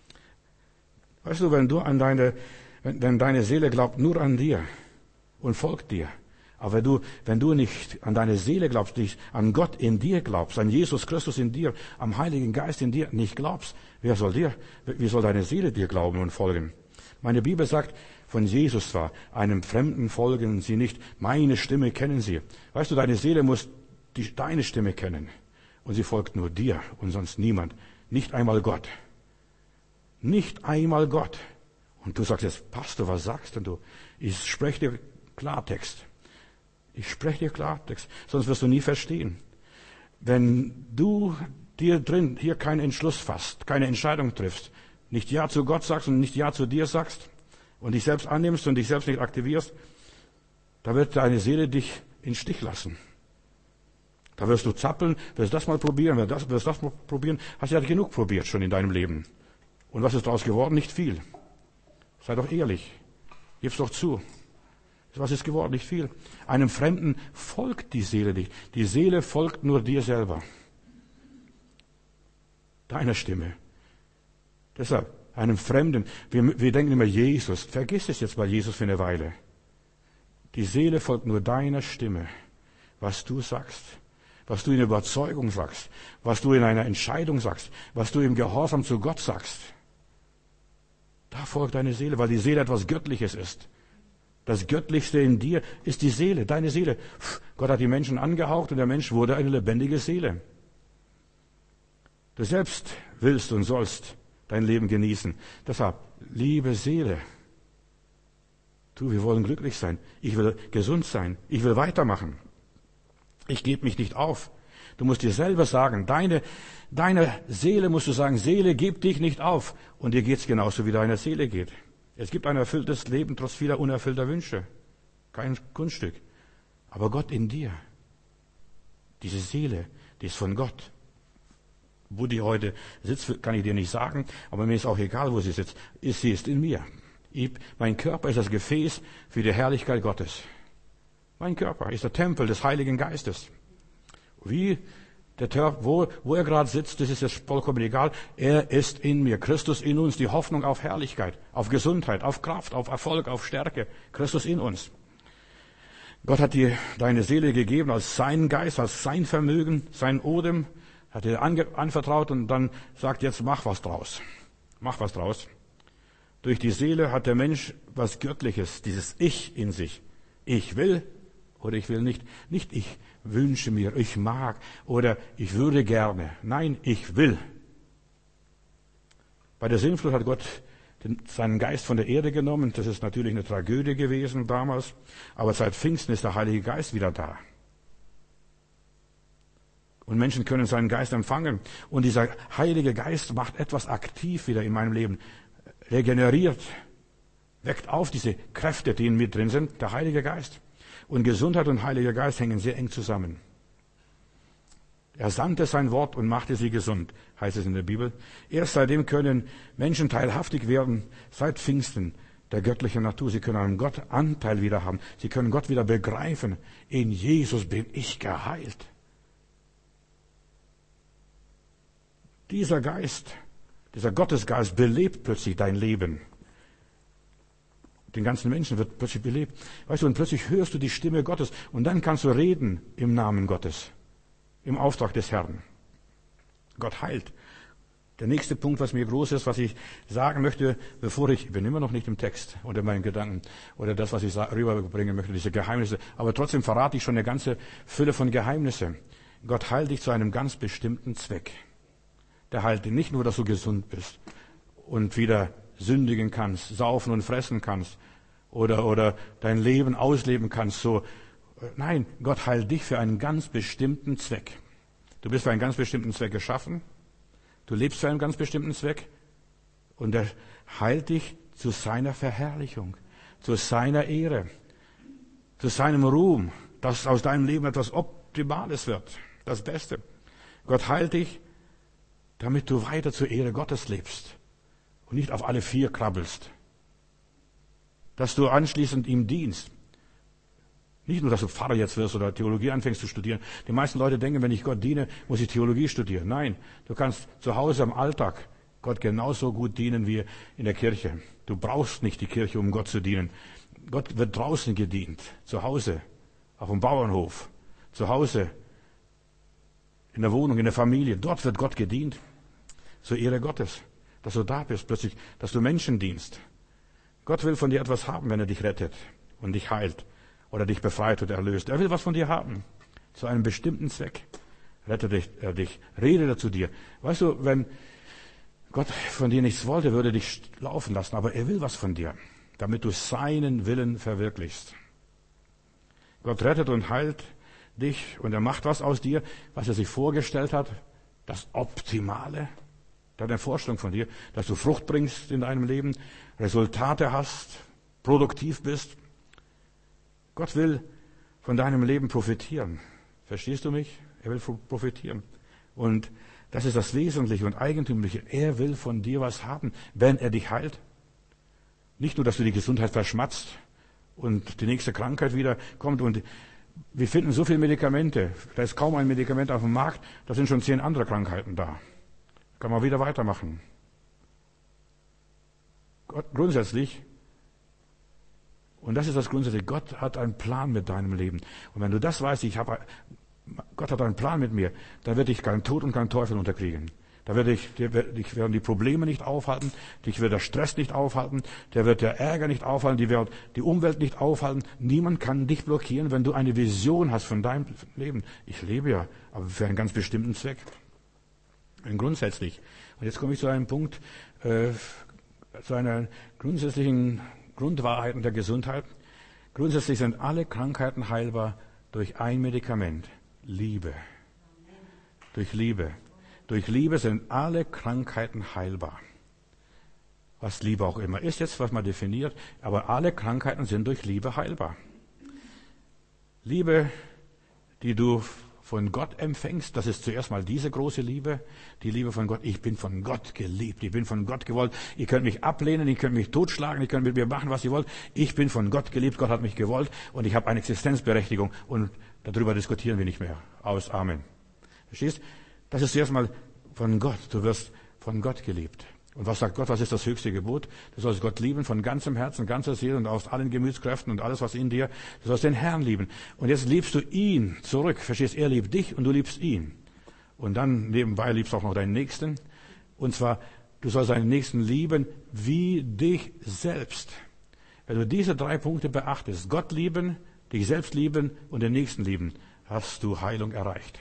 Weißt du, wenn du an deine, wenn, wenn deine Seele glaubt nur an dir und folgt dir, aber wenn du, wenn du nicht an deine Seele glaubst, nicht an Gott in dir glaubst, an Jesus Christus in dir, am Heiligen Geist in dir nicht glaubst, wer soll dir, wie soll deine Seele dir glauben und folgen? Meine Bibel sagt von Jesus zwar, einem Fremden folgen sie nicht, meine Stimme kennen sie. Weißt du, deine Seele muss die, deine Stimme kennen. Und sie folgt nur dir und sonst niemand. Nicht einmal Gott. Nicht einmal Gott. Und du sagst jetzt, Pastor, was sagst denn du? Ich spreche dir Klartext. Ich spreche dir Klartext, sonst wirst du nie verstehen. Wenn du dir drin hier keinen Entschluss fasst, keine Entscheidung triffst, nicht Ja zu Gott sagst und nicht Ja zu dir sagst und dich selbst annimmst und dich selbst nicht aktivierst, da wird deine Seele dich in Stich lassen. Da wirst du zappeln, wirst das mal probieren, wirst das, wirst das mal probieren. Hast ja genug probiert schon in deinem Leben. Und was ist daraus geworden? Nicht viel. Sei doch ehrlich. Gib's doch zu. Was ist geworden? Nicht viel. Einem Fremden folgt die Seele nicht. Die Seele folgt nur dir selber. Deiner Stimme. Deshalb, einem Fremden, wir, wir denken immer Jesus. Vergiss es jetzt mal Jesus für eine Weile. Die Seele folgt nur deiner Stimme. Was du sagst, was du in Überzeugung sagst, was du in einer Entscheidung sagst, was du im Gehorsam zu Gott sagst. Da folgt deine Seele, weil die Seele etwas Göttliches ist. Das Göttlichste in dir ist die Seele, deine Seele. Gott hat die Menschen angehaucht und der Mensch wurde eine lebendige Seele. Du selbst willst und sollst dein Leben genießen. Deshalb, liebe Seele, du, wir wollen glücklich sein. Ich will gesund sein. Ich will weitermachen. Ich gebe mich nicht auf. Du musst dir selber sagen, deine, deine Seele musst du sagen, Seele, gib dich nicht auf. Und dir geht's genauso, wie deiner Seele geht. Es gibt ein erfülltes Leben trotz vieler unerfüllter Wünsche. Kein Kunststück. Aber Gott in dir. Diese Seele, die ist von Gott. Wo die heute sitzt, kann ich dir nicht sagen, aber mir ist auch egal, wo sie sitzt. Sie ist in mir. Ich, mein Körper ist das Gefäß für die Herrlichkeit Gottes. Mein Körper ist der Tempel des Heiligen Geistes. Wie der Körper, wo, wo er gerade sitzt, das ist jetzt vollkommen egal. Er ist in mir. Christus in uns, die Hoffnung auf Herrlichkeit, auf Gesundheit, auf Kraft, auf Erfolg, auf Stärke. Christus in uns. Gott hat dir deine Seele gegeben als sein Geist, als sein Vermögen, sein Odem, hat dir ange, anvertraut und dann sagt, jetzt mach was draus. Mach was draus. Durch die Seele hat der Mensch was Göttliches, dieses Ich in sich. Ich will oder ich will nicht. Nicht ich wünsche mir, ich mag oder ich würde gerne. Nein, ich will. Bei der Sintflut hat Gott den, seinen Geist von der Erde genommen. Das ist natürlich eine Tragödie gewesen damals. Aber seit Pfingsten ist der Heilige Geist wieder da. Und Menschen können seinen Geist empfangen. Und dieser Heilige Geist macht etwas aktiv wieder in meinem Leben. Regeneriert. Weckt auf diese Kräfte, die in mir drin sind. Der Heilige Geist. Und Gesundheit und Heiliger Geist hängen sehr eng zusammen. Er sandte sein Wort und machte sie gesund, heißt es in der Bibel. Erst seitdem können Menschen teilhaftig werden, seit Pfingsten, der göttlichen Natur. Sie können einen Gott Anteil wieder haben. Sie können Gott wieder begreifen. In Jesus bin ich geheilt. Dieser Geist, dieser Gottesgeist belebt plötzlich dein Leben. Den ganzen Menschen wird plötzlich belebt. Weißt du, und plötzlich hörst du die Stimme Gottes und dann kannst du reden im Namen Gottes, im Auftrag des Herrn. Gott heilt. Der nächste Punkt, was mir groß ist, was ich sagen möchte, bevor ich, ich bin immer noch nicht im Text oder meinen Gedanken oder das, was ich rüberbringen möchte, diese Geheimnisse, aber trotzdem verrate ich schon eine ganze Fülle von Geheimnissen. Gott heilt dich zu einem ganz bestimmten Zweck. Der heilt dich nicht nur, dass du gesund bist und wieder sündigen kannst, saufen und fressen kannst oder, oder dein Leben ausleben kannst. So, nein, Gott heilt dich für einen ganz bestimmten Zweck. Du bist für einen ganz bestimmten Zweck geschaffen. Du lebst für einen ganz bestimmten Zweck. Und er heilt dich zu seiner Verherrlichung, zu seiner Ehre, zu seinem Ruhm, dass aus deinem Leben etwas Optimales wird, das Beste. Gott heilt dich, damit du weiter zur Ehre Gottes lebst. Und nicht auf alle vier krabbelst. Dass du anschließend ihm dienst. Nicht nur, dass du Pfarrer jetzt wirst oder Theologie anfängst zu studieren. Die meisten Leute denken, wenn ich Gott diene, muss ich Theologie studieren. Nein, du kannst zu Hause im Alltag Gott genauso gut dienen wie in der Kirche. Du brauchst nicht die Kirche, um Gott zu dienen. Gott wird draußen gedient. Zu Hause, auf dem Bauernhof, zu Hause, in der Wohnung, in der Familie. Dort wird Gott gedient. Zur Ehre Gottes. Dass du da bist plötzlich, dass du Menschen dienst. Gott will von dir etwas haben, wenn er dich rettet und dich heilt oder dich befreit und erlöst. Er will was von dir haben, zu einem bestimmten Zweck. Rettet dich, er dich, redet er zu dir. Weißt du, wenn Gott von dir nichts wollte, würde er dich laufen lassen, aber er will was von dir, damit du seinen Willen verwirklichst. Gott rettet und heilt dich und er macht was aus dir, was er sich vorgestellt hat, das Optimale. Er hat eine Vorstellung von dir, dass du Frucht bringst in deinem Leben, Resultate hast, produktiv bist. Gott will von deinem Leben profitieren. Verstehst du mich? Er will profitieren. Und das ist das Wesentliche und Eigentümliche. Er will von dir was haben, wenn er dich heilt. Nicht nur, dass du die Gesundheit verschmatzt und die nächste Krankheit wieder kommt. Und wir finden so viele Medikamente. Da ist kaum ein Medikament auf dem Markt. Da sind schon zehn andere Krankheiten da. Kann man wieder weitermachen. Gott, grundsätzlich, und das ist das Grundsätzliche, Gott hat einen Plan mit deinem Leben. Und wenn du das weißt, ich habe, Gott hat einen Plan mit mir, dann wird dich kein Tod und kein Teufel unterkriegen. Da wird dich, dich werden die Probleme nicht aufhalten, dich wird der Stress nicht aufhalten, der wird der Ärger nicht aufhalten, die wird die Umwelt nicht aufhalten. Niemand kann dich blockieren, wenn du eine Vision hast von deinem Leben. Ich lebe ja, aber für einen ganz bestimmten Zweck. Grundsätzlich. Und jetzt komme ich zu einem Punkt, äh, zu einer grundsätzlichen Grundwahrheit der Gesundheit. Grundsätzlich sind alle Krankheiten heilbar durch ein Medikament. Liebe. Durch Liebe. Durch Liebe sind alle Krankheiten heilbar. Was Liebe auch immer ist, jetzt was man definiert, aber alle Krankheiten sind durch Liebe heilbar. Liebe, die du von Gott empfängst, das ist zuerst mal diese große Liebe, die Liebe von Gott. Ich bin von Gott geliebt, ich bin von Gott gewollt. Ihr könnt mich ablehnen, ihr könnt mich totschlagen, ihr könnt mit mir machen, was ihr wollt. Ich bin von Gott geliebt, Gott hat mich gewollt und ich habe eine Existenzberechtigung und darüber diskutieren wir nicht mehr. Aus, Amen. Verstehst? Das ist zuerst mal von Gott. Du wirst von Gott geliebt. Und was sagt Gott? Was ist das höchste Gebot? Du sollst Gott lieben von ganzem Herzen, ganzer Seele und aus allen Gemütskräften und alles, was in dir. Du sollst den Herrn lieben. Und jetzt liebst du ihn zurück. Verstehst? Er liebt dich und du liebst ihn. Und dann nebenbei liebst du auch noch deinen Nächsten. Und zwar, du sollst deinen Nächsten lieben wie dich selbst. Wenn du diese drei Punkte beachtest, Gott lieben, dich selbst lieben und den Nächsten lieben, hast du Heilung erreicht.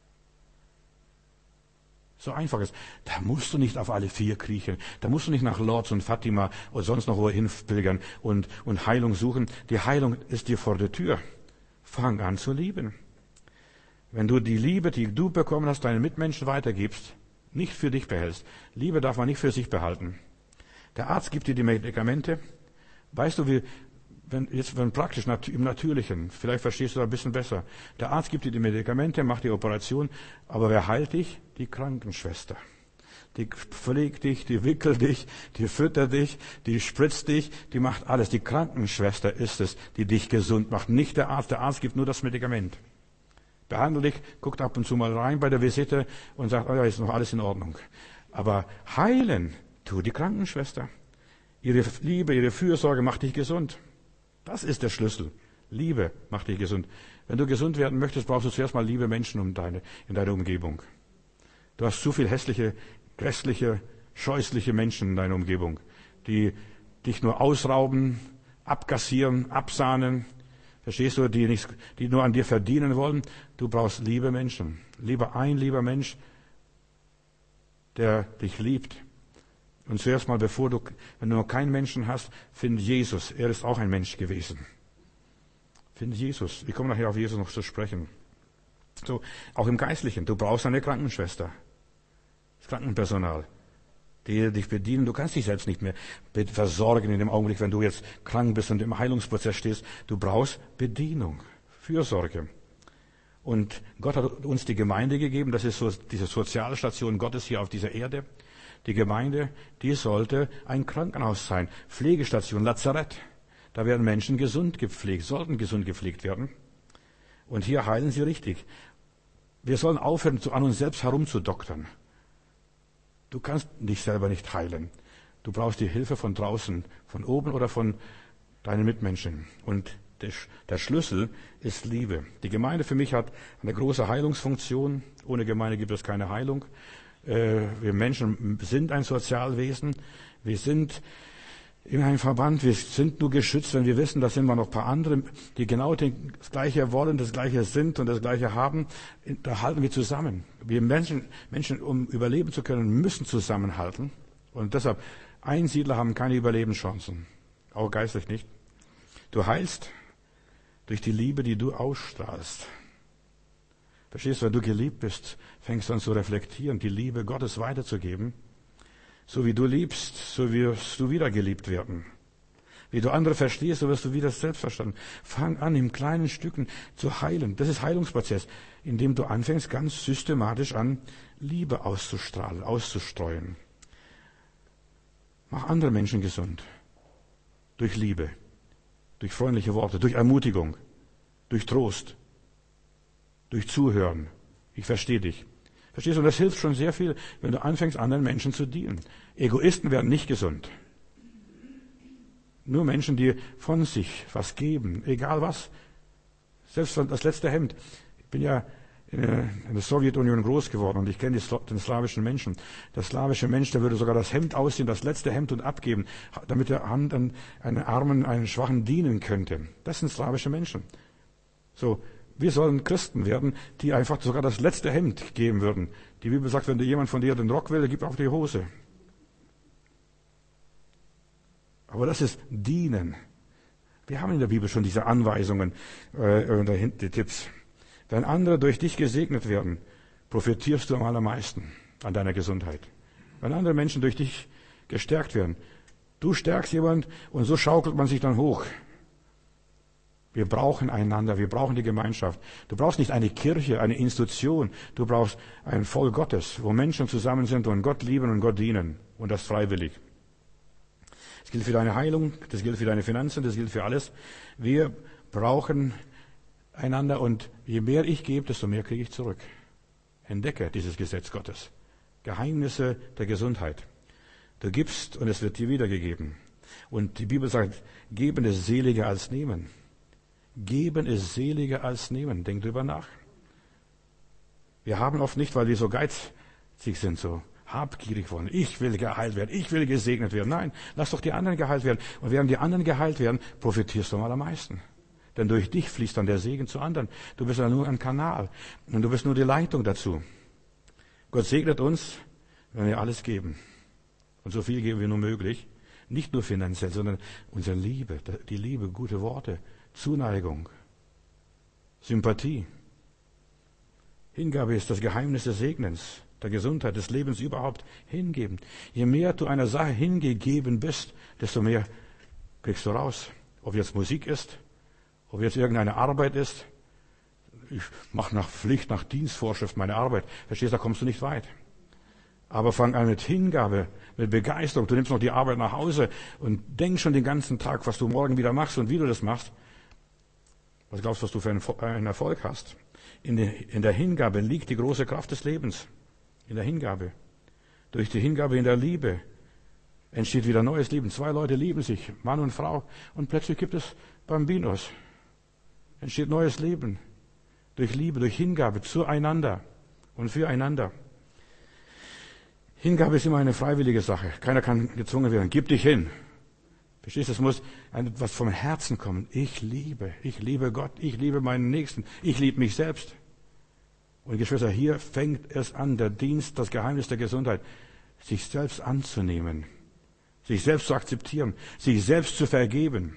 So einfach ist. Da musst du nicht auf alle vier kriechen. Da musst du nicht nach Lourdes und Fatima oder sonst noch wohin pilgern und, und Heilung suchen. Die Heilung ist dir vor der Tür. Fang an zu lieben. Wenn du die Liebe, die du bekommen hast, deinen Mitmenschen weitergibst, nicht für dich behältst. Liebe darf man nicht für sich behalten. Der Arzt gibt dir die Medikamente. Weißt du, wie, wenn, jetzt, wenn praktisch, im Natürlichen, vielleicht verstehst du da ein bisschen besser. Der Arzt gibt dir die Medikamente, macht die Operation, aber wer heilt dich? Die Krankenschwester. Die pflegt dich, die wickelt dich, die füttert dich, die spritzt dich, die macht alles. Die Krankenschwester ist es, die dich gesund macht, nicht der Arzt. Der Arzt gibt nur das Medikament. Behandle dich, guckt ab und zu mal rein bei der Visite und sagt, oh ja, ist noch alles in Ordnung. Aber heilen tut die Krankenschwester. Ihre Liebe, ihre Fürsorge macht dich gesund. Das ist der Schlüssel. Liebe macht dich gesund. Wenn du gesund werden möchtest, brauchst du zuerst mal liebe Menschen um deine, in deiner Umgebung. Du hast zu viel hässliche, grässliche, scheußliche Menschen in deiner Umgebung, die dich nur ausrauben, abkassieren, absahnen. Verstehst du, die, nicht, die nur an dir verdienen wollen? Du brauchst liebe Menschen. Lieber ein lieber Mensch, der dich liebt. Und zuerst mal, bevor du, wenn du noch keinen Menschen hast, find Jesus. Er ist auch ein Mensch gewesen. Find Jesus. Ich komme nachher auf Jesus noch zu sprechen. So, auch im Geistlichen. Du brauchst eine Krankenschwester. Das Krankenpersonal, die dich bedienen. Du kannst dich selbst nicht mehr versorgen in dem Augenblick, wenn du jetzt krank bist und im Heilungsprozess stehst. Du brauchst Bedienung, Fürsorge. Und Gott hat uns die Gemeinde gegeben. Das ist so diese Sozialstation Gottes hier auf dieser Erde. Die Gemeinde, die sollte ein Krankenhaus sein, Pflegestation, Lazarett. Da werden Menschen gesund gepflegt, sollten gesund gepflegt werden. Und hier heilen sie richtig. Wir sollen aufhören, an uns selbst herumzudoktern. Du kannst dich selber nicht heilen. Du brauchst die Hilfe von draußen, von oben oder von deinen Mitmenschen. Und der Schlüssel ist Liebe. Die Gemeinde für mich hat eine große Heilungsfunktion. Ohne Gemeinde gibt es keine Heilung. Wir Menschen sind ein Sozialwesen. Wir sind in einem Verband. Wir sind nur geschützt, wenn wir wissen, da sind wir noch ein paar andere, die genau das Gleiche wollen, das Gleiche sind und das Gleiche haben. Da halten wir zusammen. Wir Menschen, Menschen, um überleben zu können, müssen zusammenhalten. Und deshalb, Einsiedler haben keine Überlebenschancen. Auch geistlich nicht. Du heilst durch die Liebe, die du ausstrahlst. Verstehst du, wenn du geliebt bist, fängst du an zu reflektieren, die Liebe Gottes weiterzugeben. So wie du liebst, so wirst du wieder geliebt werden. Wie du andere verstehst, so wirst du wieder selbst verstanden. Fang an, in kleinen Stücken zu heilen. Das ist Heilungsprozess, in dem du anfängst, ganz systematisch an Liebe auszustrahlen, auszustreuen. Mach andere Menschen gesund. Durch Liebe, durch freundliche Worte, durch Ermutigung, durch Trost, durch Zuhören. Ich verstehe dich. Verstehst du? Und das hilft schon sehr viel, wenn du anfängst, anderen Menschen zu dienen. Egoisten werden nicht gesund. Nur Menschen, die von sich was geben, egal was. Selbst das letzte Hemd. Ich bin ja in der Sowjetunion groß geworden und ich kenne den slawischen Menschen. Der slawische Mensch, der würde sogar das Hemd ausziehen, das letzte Hemd und abgeben, damit er einen Armen, einen Schwachen dienen könnte. Das sind slawische Menschen. So. Wir sollen Christen werden, die einfach sogar das letzte Hemd geben würden. Die Bibel sagt, wenn jemand von dir den Rock will, gib auch die Hose. Aber das ist Dienen. Wir haben in der Bibel schon diese Anweisungen äh, die Tipps. Wenn andere durch dich gesegnet werden, profitierst du am allermeisten an deiner Gesundheit. Wenn andere Menschen durch dich gestärkt werden, du stärkst jemand und so schaukelt man sich dann hoch. Wir brauchen einander, wir brauchen die Gemeinschaft. Du brauchst nicht eine Kirche, eine Institution, du brauchst ein Volk Gottes, wo Menschen zusammen sind und Gott lieben und Gott dienen und das freiwillig. Das gilt für deine Heilung, das gilt für deine Finanzen, das gilt für alles. Wir brauchen einander und je mehr ich gebe, desto mehr kriege ich zurück. Entdecke dieses Gesetz Gottes. Geheimnisse der Gesundheit. Du gibst und es wird dir wiedergegeben. Und die Bibel sagt, geben ist seliger als nehmen. Geben ist seliger als nehmen. Denk drüber nach. Wir haben oft nicht, weil wir so geizig sind, so habgierig wollen. Ich will geheilt werden. Ich will gesegnet werden. Nein, lass doch die anderen geheilt werden. Und während die anderen geheilt werden, profitierst du am allermeisten. Denn durch dich fließt dann der Segen zu anderen. Du bist ja nur ein Kanal. Und du bist nur die Leitung dazu. Gott segnet uns, wenn wir alles geben. Und so viel geben wir nur möglich. Nicht nur finanziell, sondern unsere Liebe, die Liebe, gute Worte, Zuneigung, Sympathie. Hingabe ist das Geheimnis des Segnens, der Gesundheit, des Lebens überhaupt. Hingeben. Je mehr du einer Sache hingegeben bist, desto mehr kriegst du raus. Ob jetzt Musik ist, ob jetzt irgendeine Arbeit ist. Ich mache nach Pflicht, nach Dienstvorschrift meine Arbeit. Verstehst du, da kommst du nicht weit. Aber fang an mit Hingabe, mit Begeisterung. Du nimmst noch die Arbeit nach Hause und denk schon den ganzen Tag, was du morgen wieder machst und wie du das machst. Was glaubst du, was du für einen Erfolg hast? In der Hingabe liegt die große Kraft des Lebens. In der Hingabe. Durch die Hingabe in der Liebe entsteht wieder neues Leben. Zwei Leute lieben sich, Mann und Frau, und plötzlich gibt es Bambinos. Entsteht neues Leben. Durch Liebe, durch Hingabe zueinander und füreinander. Hingabe ist immer eine freiwillige Sache. Keiner kann gezwungen werden. Gib dich hin. Verstehst du, es muss etwas vom Herzen kommen. Ich liebe, ich liebe Gott, ich liebe meinen Nächsten, ich liebe mich selbst. Und Geschwister, hier fängt es an, der Dienst, das Geheimnis der Gesundheit, sich selbst anzunehmen, sich selbst zu akzeptieren, sich selbst zu vergeben.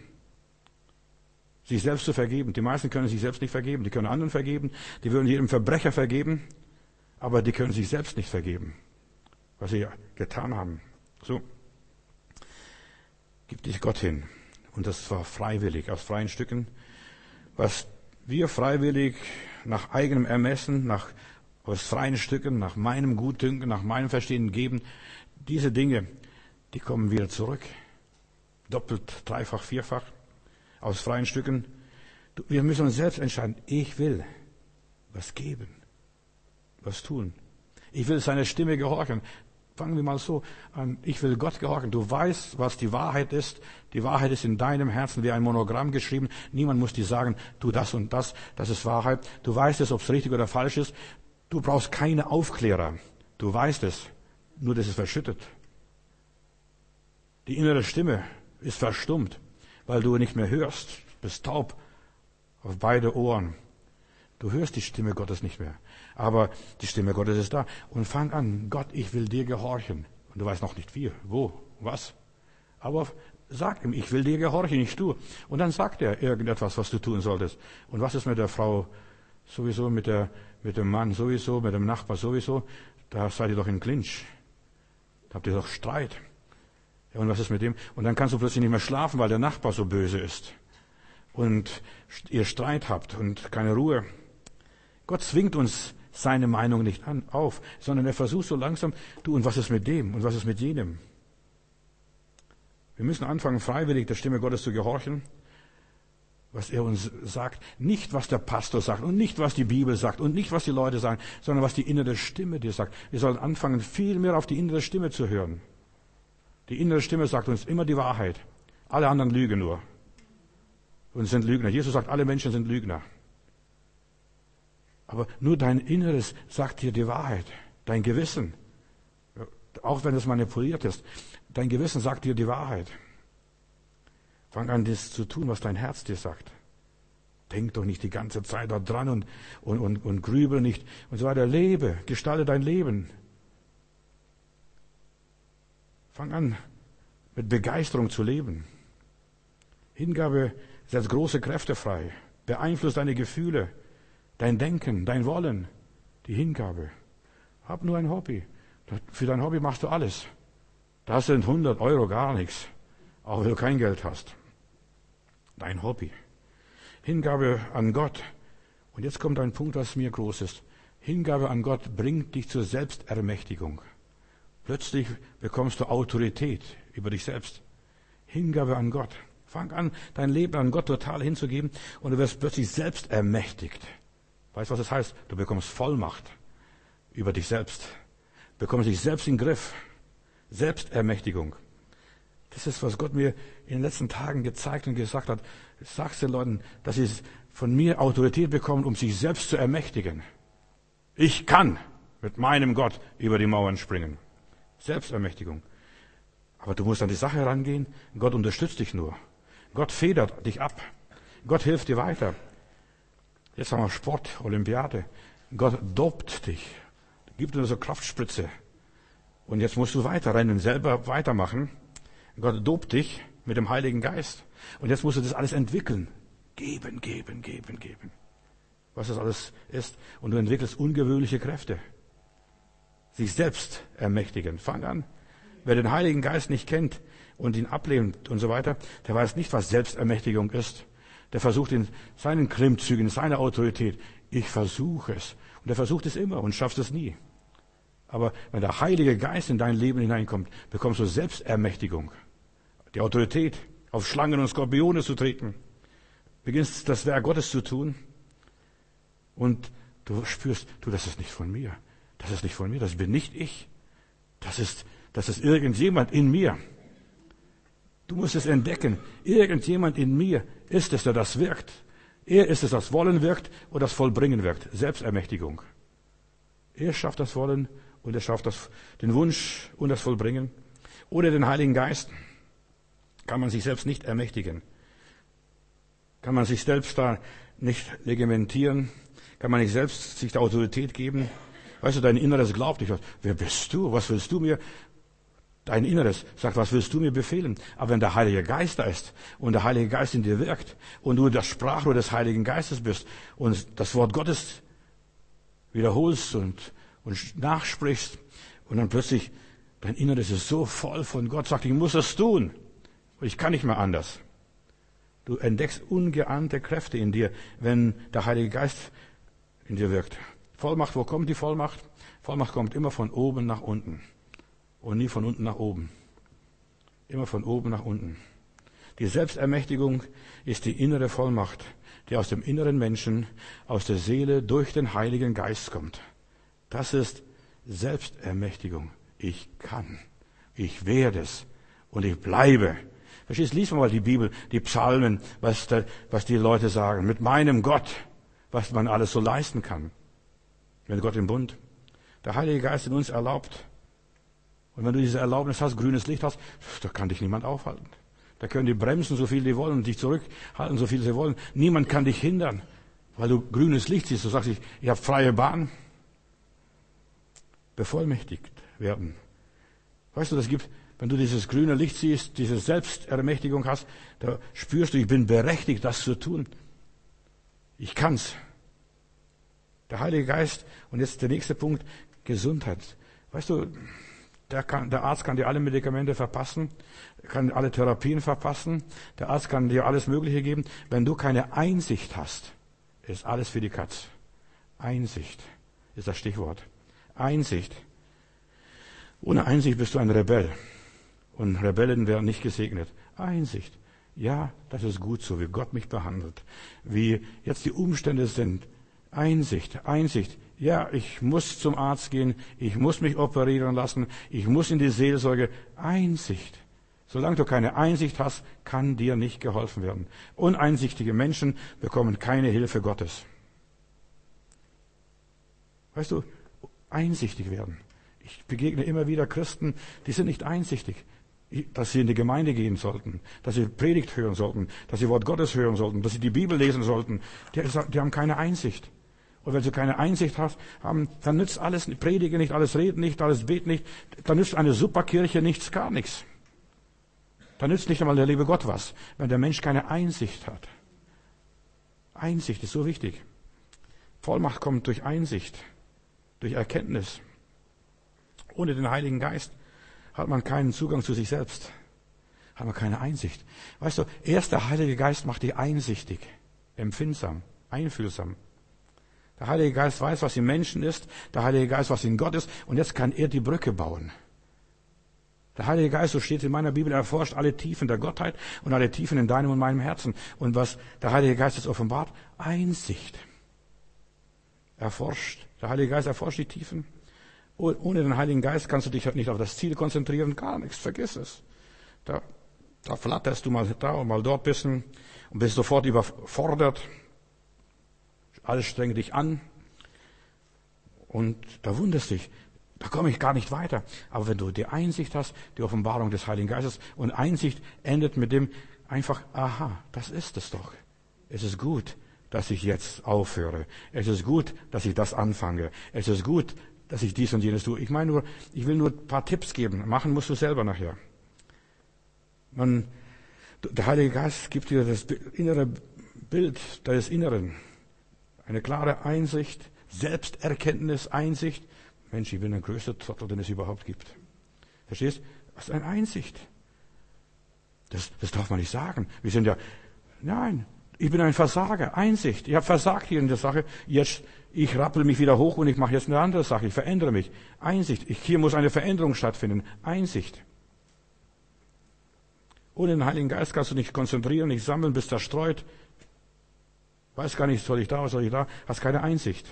Sich selbst zu vergeben. Die meisten können sich selbst nicht vergeben. Die können anderen vergeben, die würden jedem Verbrecher vergeben, aber die können sich selbst nicht vergeben, was sie getan haben. So. Gib dich Gott hin. Und das war freiwillig, aus freien Stücken. Was wir freiwillig nach eigenem Ermessen, nach, aus freien Stücken, nach meinem Gutdünken, nach meinem Verstehen geben, diese Dinge, die kommen wieder zurück. Doppelt, dreifach, vierfach. Aus freien Stücken. Wir müssen uns selbst entscheiden. Ich will was geben. Was tun. Ich will seiner Stimme gehorchen. Fangen wir mal so an. Ich will Gott gehorchen. Du weißt, was die Wahrheit ist. Die Wahrheit ist in deinem Herzen wie ein Monogramm geschrieben. Niemand muss dir sagen, tu das und das. Das ist Wahrheit. Du weißt es, ob es richtig oder falsch ist. Du brauchst keine Aufklärer. Du weißt es. Nur das ist verschüttet. Die innere Stimme ist verstummt, weil du nicht mehr hörst, bist taub auf beide Ohren. Du hörst die Stimme Gottes nicht mehr. Aber die Stimme Gottes ist da. Und fang an, Gott, ich will dir gehorchen. Und du weißt noch nicht wie, wo, was. Aber sag ihm, ich will dir gehorchen, ich tue. Und dann sagt er irgendetwas, was du tun solltest. Und was ist mit der Frau sowieso, mit der, mit dem Mann sowieso, mit dem Nachbar sowieso? Da seid ihr doch in Clinch. Da habt ihr doch Streit. Ja, und was ist mit dem? Und dann kannst du plötzlich nicht mehr schlafen, weil der Nachbar so böse ist. Und ihr Streit habt und keine Ruhe. Gott zwingt uns seine Meinung nicht an, auf, sondern er versucht so langsam, du, und was ist mit dem? Und was ist mit jenem? Wir müssen anfangen, freiwillig der Stimme Gottes zu gehorchen, was er uns sagt. Nicht, was der Pastor sagt und nicht, was die Bibel sagt und nicht, was die Leute sagen, sondern was die innere Stimme dir sagt. Wir sollen anfangen, viel mehr auf die innere Stimme zu hören. Die innere Stimme sagt uns immer die Wahrheit. Alle anderen lügen nur und sind Lügner. Jesus sagt, alle Menschen sind Lügner. Aber nur dein Inneres sagt dir die Wahrheit. Dein Gewissen, auch wenn es manipuliert ist, dein Gewissen sagt dir die Wahrheit. Fang an, das zu tun, was dein Herz dir sagt. Denk doch nicht die ganze Zeit da dran und, und, und, und grübel nicht und so weiter. Lebe, gestalte dein Leben. Fang an, mit Begeisterung zu leben. Hingabe setzt große Kräfte frei, beeinflusst deine Gefühle, dein Denken, dein Wollen, die Hingabe. Hab nur ein Hobby. Für dein Hobby machst du alles. Das sind hundert Euro gar nichts, auch wenn du kein Geld hast. Dein Hobby. Hingabe an Gott. Und jetzt kommt ein Punkt, was mir groß ist. Hingabe an Gott bringt dich zur Selbstermächtigung. Plötzlich bekommst du Autorität über dich selbst. Hingabe an Gott. Fang an, dein Leben an Gott total hinzugeben und du wirst plötzlich selbst ermächtigt. Weißt du, was das heißt? Du bekommst Vollmacht über dich selbst. Bekommst dich selbst in den Griff. Selbstermächtigung. Das ist, was Gott mir in den letzten Tagen gezeigt und gesagt hat. Sag's den Leuten, dass sie von mir Autorität bekommen, um sich selbst zu ermächtigen. Ich kann mit meinem Gott über die Mauern springen. Selbstermächtigung. Aber du musst an die Sache rangehen. Gott unterstützt dich nur. Gott federt dich ab. Gott hilft dir weiter. Jetzt haben wir Sport, Olympiade. Gott dopt dich. Gibt dir so Kraftspritze. Und jetzt musst du weiterrennen, selber weitermachen. Gott dopt dich mit dem Heiligen Geist. Und jetzt musst du das alles entwickeln. Geben, geben, geben, geben. Was das alles ist. Und du entwickelst ungewöhnliche Kräfte. Sich selbst ermächtigen. Fang an. Wer den Heiligen Geist nicht kennt und ihn ablehnt und so weiter, der weiß nicht, was Selbstermächtigung ist. Der versucht in seinen Klimmzügen, in seiner Autorität. Ich versuche es. Und er versucht es immer und schafft es nie. Aber wenn der Heilige Geist in dein Leben hineinkommt, bekommst du Selbstermächtigung. Die Autorität, auf Schlangen und Skorpione zu treten. Beginnst das Werk Gottes zu tun. Und du spürst, du, das ist nicht von mir. Das ist nicht von mir, das bin nicht ich. Das ist, das ist irgendjemand in mir. Du musst es entdecken. Irgendjemand in mir ist es, der das wirkt. Er ist es, das Wollen wirkt und das Vollbringen wirkt. Selbstermächtigung. Er schafft das Wollen und er schafft das, den Wunsch und das Vollbringen. Ohne den Heiligen Geist kann man sich selbst nicht ermächtigen. Kann man sich selbst da nicht reglementieren. Kann man nicht selbst sich der Autorität geben. Weißt du, dein Inneres glaubt nicht. Wer bist du? Was willst du mir? Dein Inneres sagt, was willst du mir befehlen? Aber wenn der Heilige Geist da ist und der Heilige Geist in dir wirkt und du das Sprachrohr des Heiligen Geistes bist und das Wort Gottes wiederholst und, und nachsprichst und dann plötzlich dein Inneres ist so voll von Gott, sagt, ich muss es tun und ich kann nicht mehr anders. Du entdeckst ungeahnte Kräfte in dir, wenn der Heilige Geist in dir wirkt. Vollmacht, wo kommt die Vollmacht? Vollmacht kommt immer von oben nach unten. Und nie von unten nach oben. Immer von oben nach unten. Die Selbstermächtigung ist die innere Vollmacht, die aus dem inneren Menschen, aus der Seele durch den Heiligen Geist kommt. Das ist Selbstermächtigung. Ich kann. Ich werde es. Und ich bleibe. Verstehst, lies mal die Bibel, die Psalmen, was, da, was die Leute sagen. Mit meinem Gott, was man alles so leisten kann. Mit Gott im Bund. Der Heilige Geist in uns erlaubt. Und wenn du diese Erlaubnis hast, grünes Licht hast, da kann dich niemand aufhalten. Da können die bremsen, so viel die wollen, und dich zurückhalten, so viel sie wollen. Niemand kann dich hindern, weil du grünes Licht siehst. Du sagst, ich, ich habe freie Bahn. Bevollmächtigt werden. Weißt du, das gibt, wenn du dieses grüne Licht siehst, diese Selbstermächtigung hast, da spürst du, ich bin berechtigt, das zu tun. Ich kann's. Der Heilige Geist, und jetzt der nächste Punkt, Gesundheit. Weißt du, der, kann, der Arzt kann dir alle Medikamente verpassen, kann alle Therapien verpassen, der Arzt kann dir alles Mögliche geben. Wenn du keine Einsicht hast, ist alles für die Katz. Einsicht ist das Stichwort. Einsicht. Ohne Einsicht bist du ein Rebell. Und Rebellen werden nicht gesegnet. Einsicht. Ja, das ist gut so, wie Gott mich behandelt. Wie jetzt die Umstände sind. Einsicht, Einsicht. Ja, ich muss zum Arzt gehen. Ich muss mich operieren lassen. Ich muss in die Seelsorge. Einsicht. Solange du keine Einsicht hast, kann dir nicht geholfen werden. Uneinsichtige Menschen bekommen keine Hilfe Gottes. Weißt du, einsichtig werden. Ich begegne immer wieder Christen, die sind nicht einsichtig, dass sie in die Gemeinde gehen sollten, dass sie Predigt hören sollten, dass sie Wort Gottes hören sollten, dass sie die Bibel lesen sollten. Die, die haben keine Einsicht. Und wenn sie keine Einsicht haben, dann nützt alles, Predige nicht, alles Reden nicht, alles Beten nicht, dann nützt eine Superkirche nichts, gar nichts. Dann nützt nicht einmal der liebe Gott was, wenn der Mensch keine Einsicht hat. Einsicht ist so wichtig. Vollmacht kommt durch Einsicht. Durch Erkenntnis. Ohne den Heiligen Geist hat man keinen Zugang zu sich selbst. Hat man keine Einsicht. Weißt du, erst der Heilige Geist macht dich einsichtig, empfindsam, einfühlsam. Der Heilige Geist weiß, was im Menschen ist. Der Heilige Geist, was in Gott ist. Und jetzt kann er die Brücke bauen. Der Heilige Geist, so steht es in meiner Bibel, erforscht alle Tiefen der Gottheit und alle Tiefen in deinem und meinem Herzen. Und was der Heilige Geist jetzt offenbart? Einsicht. Erforscht. Der Heilige Geist erforscht die Tiefen. Ohne den Heiligen Geist kannst du dich halt nicht auf das Ziel konzentrieren, gar nichts, vergiss es. Da, da flatterst du mal da und mal dort bisschen und bist sofort überfordert. Alles strengt dich an und da wunderst dich, da komme ich gar nicht weiter. Aber wenn du die Einsicht hast, die Offenbarung des Heiligen Geistes, und Einsicht endet mit dem einfach, aha, das ist es doch. Es ist gut, dass ich jetzt aufhöre. Es ist gut, dass ich das anfange. Es ist gut, dass ich dies und jenes tue. Ich meine nur, ich will nur ein paar Tipps geben. Machen musst du selber nachher. Man, der Heilige Geist gibt dir das innere Bild deines Inneren. Eine klare Einsicht, Selbsterkenntnis, Einsicht. Mensch, ich bin der größte Trottel, den es überhaupt gibt. Verstehst? Das ist eine Einsicht. Das, das darf man nicht sagen. Wir sind ja, nein, ich bin ein Versager, Einsicht. Ich habe versagt hier in der Sache. Jetzt, ich rappel mich wieder hoch und ich mache jetzt eine andere Sache. Ich verändere mich. Einsicht. Ich, hier muss eine Veränderung stattfinden. Einsicht. Ohne den Heiligen Geist kannst du nicht konzentrieren, nicht sammeln, bist zerstreut. Weiß gar nicht, soll ich da, soll ich da? Hast keine Einsicht.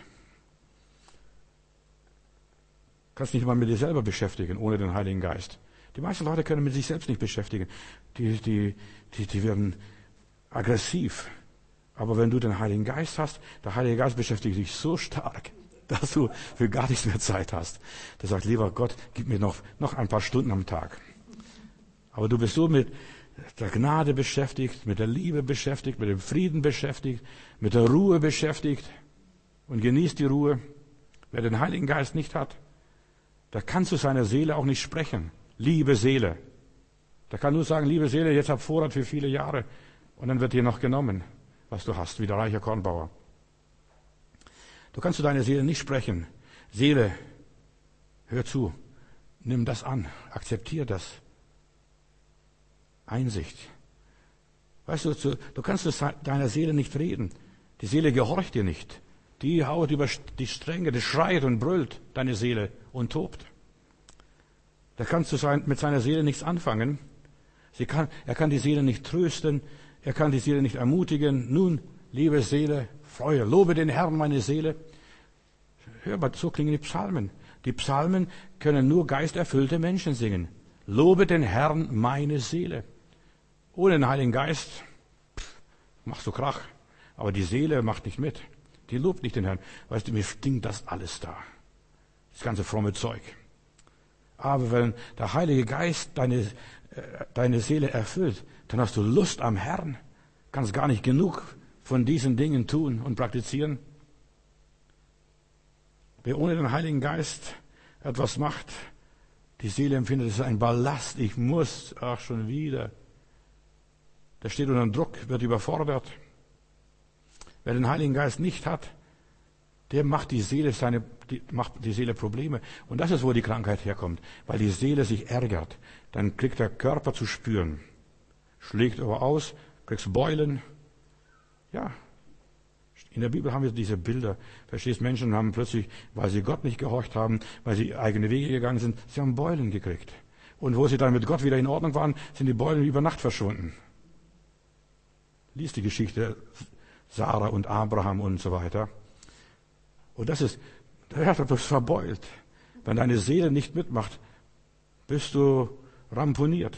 Kannst nicht mal mit dir selber beschäftigen, ohne den Heiligen Geist. Die meisten Leute können mit sich selbst nicht beschäftigen. Die, die, die, die werden aggressiv. Aber wenn du den Heiligen Geist hast, der Heilige Geist beschäftigt dich so stark, dass du für gar nichts mehr Zeit hast. Der sagt, lieber Gott, gib mir noch, noch ein paar Stunden am Tag. Aber du bist so mit der Gnade beschäftigt, mit der Liebe beschäftigt, mit dem Frieden beschäftigt, mit der Ruhe beschäftigt und genießt die Ruhe. Wer den Heiligen Geist nicht hat, der kann zu seiner Seele auch nicht sprechen. Liebe Seele. Der kann nur sagen, liebe Seele, jetzt hab Vorrat für viele Jahre. Und dann wird dir noch genommen, was du hast, wie der reiche Kornbauer. Du kannst zu deiner Seele nicht sprechen. Seele, hör zu, nimm das an, akzeptier das. Einsicht. Weißt du, du kannst zu deiner Seele nicht reden. Die Seele gehorcht dir nicht. Die haut über die Stränge, die schreit und brüllt, deine Seele, und tobt. Da kannst du mit seiner Seele nichts anfangen. Sie kann, er kann die Seele nicht trösten, er kann die Seele nicht ermutigen. Nun, liebe Seele, freue, lobe den Herrn, meine Seele. Hör mal, so klingen die Psalmen. Die Psalmen können nur geisterfüllte Menschen singen. Lobe den Herrn, meine Seele. Ohne den Heiligen Geist pff, machst du Krach. Aber die Seele macht nicht mit. Die lobt nicht den Herrn. Weißt du, mir stinkt das alles da. Das ganze fromme Zeug. Aber wenn der Heilige Geist deine deine Seele erfüllt, dann hast du Lust am Herrn, kannst gar nicht genug von diesen Dingen tun und praktizieren. Wer ohne den Heiligen Geist etwas macht, die Seele empfindet, es ist ein Ballast, ich muss, ach schon wieder. Der steht unter Druck, wird überfordert. Wer den Heiligen Geist nicht hat, der macht die Seele seine, die, macht die Seele Probleme. Und das ist, wo die Krankheit herkommt. Weil die Seele sich ärgert. Dann kriegt der Körper zu spüren. Schlägt aber aus, kriegst Beulen. Ja. In der Bibel haben wir diese Bilder. Verstehst, Menschen haben plötzlich, weil sie Gott nicht gehorcht haben, weil sie eigene Wege gegangen sind, sie haben Beulen gekriegt. Und wo sie dann mit Gott wieder in Ordnung waren, sind die Beulen über Nacht verschwunden. Lies die Geschichte Sarah und Abraham und so weiter. Und das ist, ja, du bist verbeult. Wenn deine Seele nicht mitmacht, bist du ramponiert.